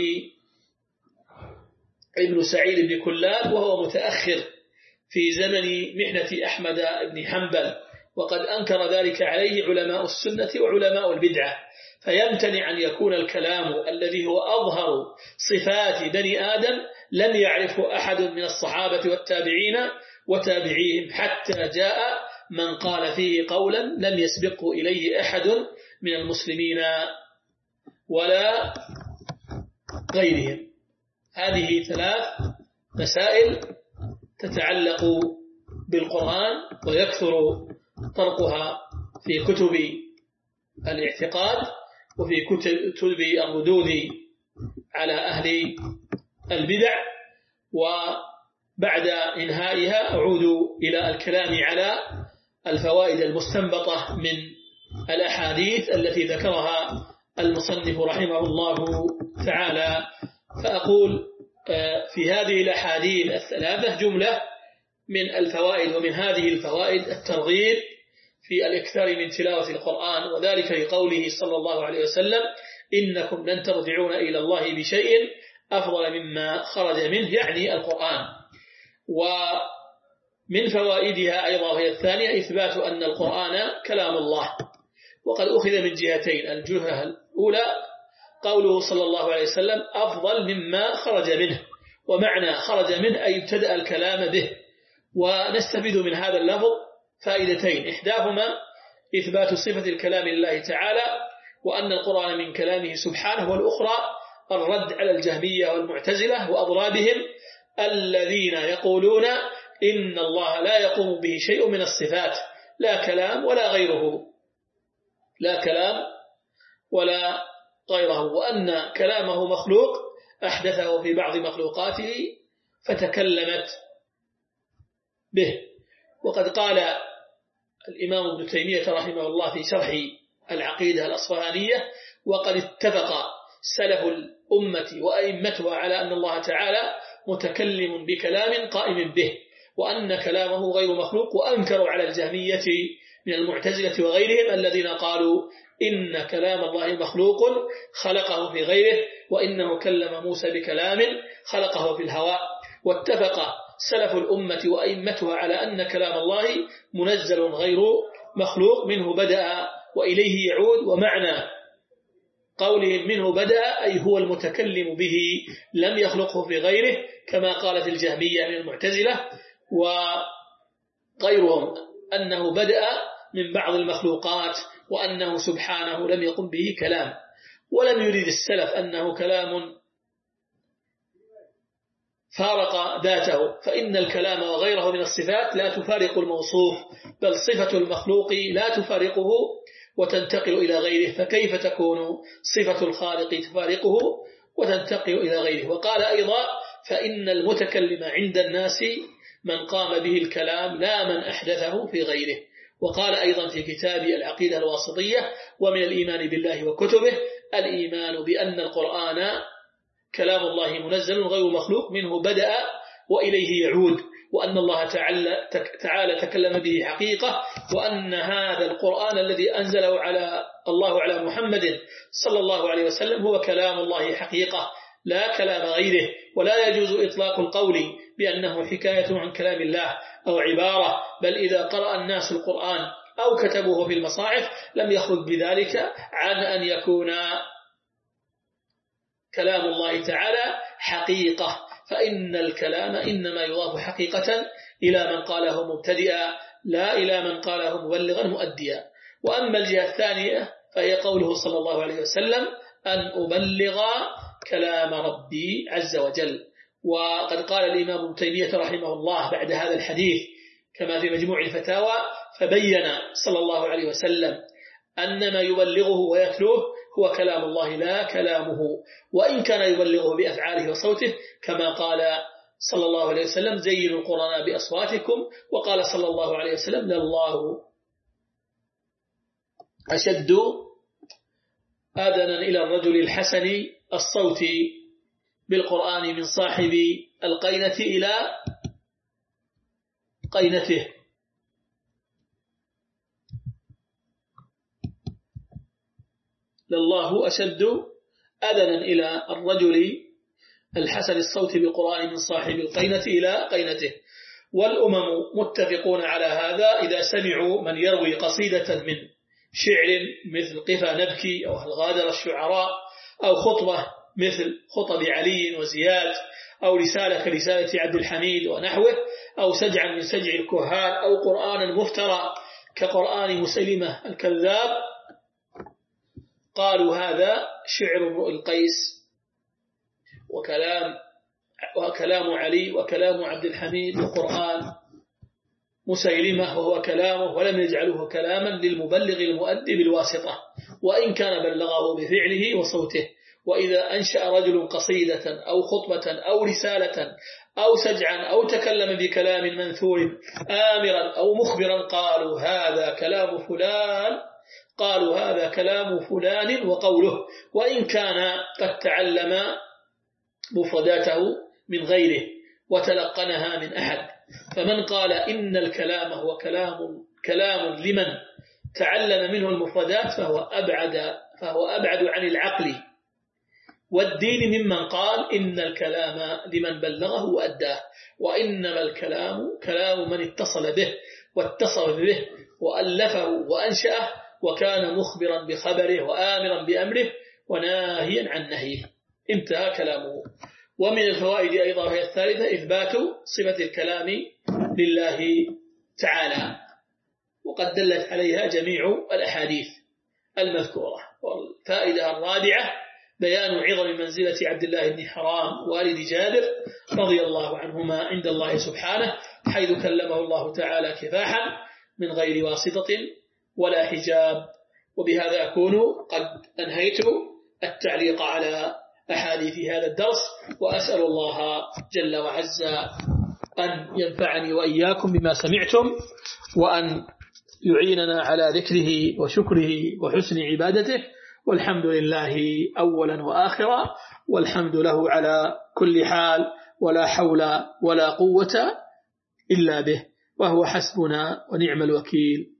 ابن سعيد بن كلاب، وهو متأخر في زمن محنة أحمد بن حنبل، وقد أنكر ذلك عليه علماء السنة وعلماء البدعة. فيمتنع أن يكون الكلام الذي هو أظهر صفات بني آدم لم يعرفه أحد من الصحابة والتابعين وتابعيهم، حتى جاء من قال فيه قولا لم يسبقه إليه أحد من المسلمين ولا غيرهم. هذه 3 مسائل تتعلق بالقرآن، ويكثر طرقها في كتب الاعتقاد وفي كتب الردود على أهل البدع. وبعد إنهائها أعود إلى الكلام على الفوائد المستنبطة من الأحاديث التي ذكرها المصنف رحمه الله تعالى. فأقول في هذه الأحاديث الثلاثة جملة من الفوائد، ومن هذه الفوائد الترغيب في الإكثار من تلاوة القرآن، وذلك لقوله صلى الله عليه وسلم: إنكم لن ترجعون إلى الله بشيء أفضل مما خرج منه، يعني القرآن. ومن فوائدها أيضا هي الثانية إثبات أن القرآن كلام الله، وقد أخذ من جهتين: الجهة الأولى قوله صلى الله عليه وسلم أفضل مما خرج منه، ومعنى خرج منه أي ابتدأ الكلام به. ونستفيد من هذا اللفظ فائدتين: إحداهما إثبات صفة الكلام لله تعالى وأن القرآن من كلامه سبحانه، والأخرى الرد على الجهمية والمعتزلة وأضرابهم الذين يقولون إن الله لا يقوم به شيء من الصفات، لا كلام ولا غيره، لا كلام ولا غيره، وأن كلامه مخلوق أحدثه في بعض مخلوقاته فتكلمت به. وقد قال الإمام ابن تيمية رحمه الله في شرح العقيدة الأصفهانية: وقد اتفق سلف الأمة وأئمتها على أن الله تعالى متكلم بكلام قائم به، وأن كلامه غير مخلوق. وأنكروا على الجهمية من المعتزلة وغيرهم الذين قالوا إن كلام الله مخلوق خلقه في غيره، وإنه كلم موسى بكلام خلقه في الهواء. واتفق سلف الأمة وأئمتها على أن كلام الله منزل غير مخلوق، منه بدأ وإليه يعود. ومعنى قولهم منه بدأ أي هو المتكلم به لم يخلقه في غيره، كما قالت الجهمية من المعتزلة وغيرهم أنه بدأ من بعض المخلوقات، وأنه سبحانه لم يقم به كلام. ولم يريد السلف أنه كلام فارق ذاته، فإن الكلام وغيره من الصفات لا تفارق الموصوف، بل صفة المخلوق لا تفارقه وتنتقل إلى غيره، فكيف تكون صفة الخالق تفارقه وتنتقل إلى غيره؟ وقال أيضا: فإن المتكلم عند الناس من قام به الكلام لا من أحدثه في غيره. وقال أيضا في كتاب العقيدة الواسطية: ومن الإيمان بالله وكتبه الإيمان بأن القرآن كلام الله منزل غير مخلوق، منه بدأ وإليه يعود، وأن الله تعالى تكلم به حقيقة، وأن هذا القرآن الذي أنزله الله على محمد صلى الله عليه وسلم هو كلام الله حقيقة لا كلام غيره. ولا يجوز إطلاق القول بأنه حكاية عن كلام الله أو عبارة، بل إذا قرأ الناس القرآن أو كتبوه في المصاحف لم يخرج بذلك عن أن يكون كلام الله تعالى حقيقة، فإن الكلام إنما يضاف حقيقة إلى من قاله مبتدئا لا إلى من قاله مبلغا مؤديا. وأما الجهة الثانية فهي قوله صلى الله عليه وسلم: أن أبلغ كلام ربي عز وجل. وقد قال الإمام ابن تيمية رحمه الله بعد هذا الحديث كما في مجموع الفتاوى: فبين صلى الله عليه وسلم أن ما يبلغه ويتلوه هو كلام الله لا كلامه، وإن كان يبلغه بأفعاله وصوته، كما قال صلى الله عليه وسلم: زينوا القرآن بأصواتكم. وقال صلى الله عليه وسلم: لله أشد آذنا إلى الرجل الحسن الصوت بالقرآن من صاحب القينة إلى قينته. لله أشد أذنا إلى الرجل الحسن الصوت بالقرآن من صاحب القينة إلى قينته. والأمم متفقون على هذا إذا سمعوا من يروي قصيدة من شعر مثل قفا نبكي أو هل غادر الشعراء، أو خطبة مثل خطب علي وزياد، أو رسالة كرسالة عبد الحميد ونحوه، أو سجعا من سجع الكهان، أو قرآنا مفترى كقرآن مسيلمة الكذاب، قالوا هذا شعر امرؤ القيس وكلام علي وكلام عبد الحميد وقرآن مسيلمة وهو كلامه، ولم يجعله كلاما للمبلغ المؤدي بالواسطة. وإن كان بلغه بفعله وصوته. وإذا أنشأ رجل قصيدة أو خطبة أو رسالة أو سجعا أو تكلم بكلام منثور آمرا أو مخبرا قالوا هذا كلام فلان وقوله، وإن كان قد تعلم مفرداته من غيره وتلقنها من أحد. فمن قال إن الكلام هو كلام لمن تعلم منه المفردات فهو أبعد عن العقل والدين ممن قال إن الكلام لمن بلغه وأداه، وإنما الكلام كلام من اتصل به واتصف به وألفه وأنشأه وكان مخبرا بخبره وآمرا بأمره وناهيا عن نهيه. انتهى كلامه. ومن الفوائد أيضا هي الثالثة إثبات صفة الكلام لله تعالى، وقد دلت عليها جميع الأحاديث المذكورة. والفائدة الرابعة بيان عظم منزلة عبد الله بن حرام والد جابر رضي الله عنهما عند الله سبحانه، حيث كلمه الله تعالى كفاحا من غير واسطة ولا حجاب. وبهذا أكون قد أنهيت التعليق على أحاديث هذا الدرس، وأسأل الله جل وعز أن ينفعني وإياكم بما سمعتم، وأن يعيننا على ذكره وشكره وحسن عبادته، والحمد لله أولا وآخرا، والحمد له على كل حال، ولا حول ولا قوة إلا به، وهو حسبنا ونعم الوكيل.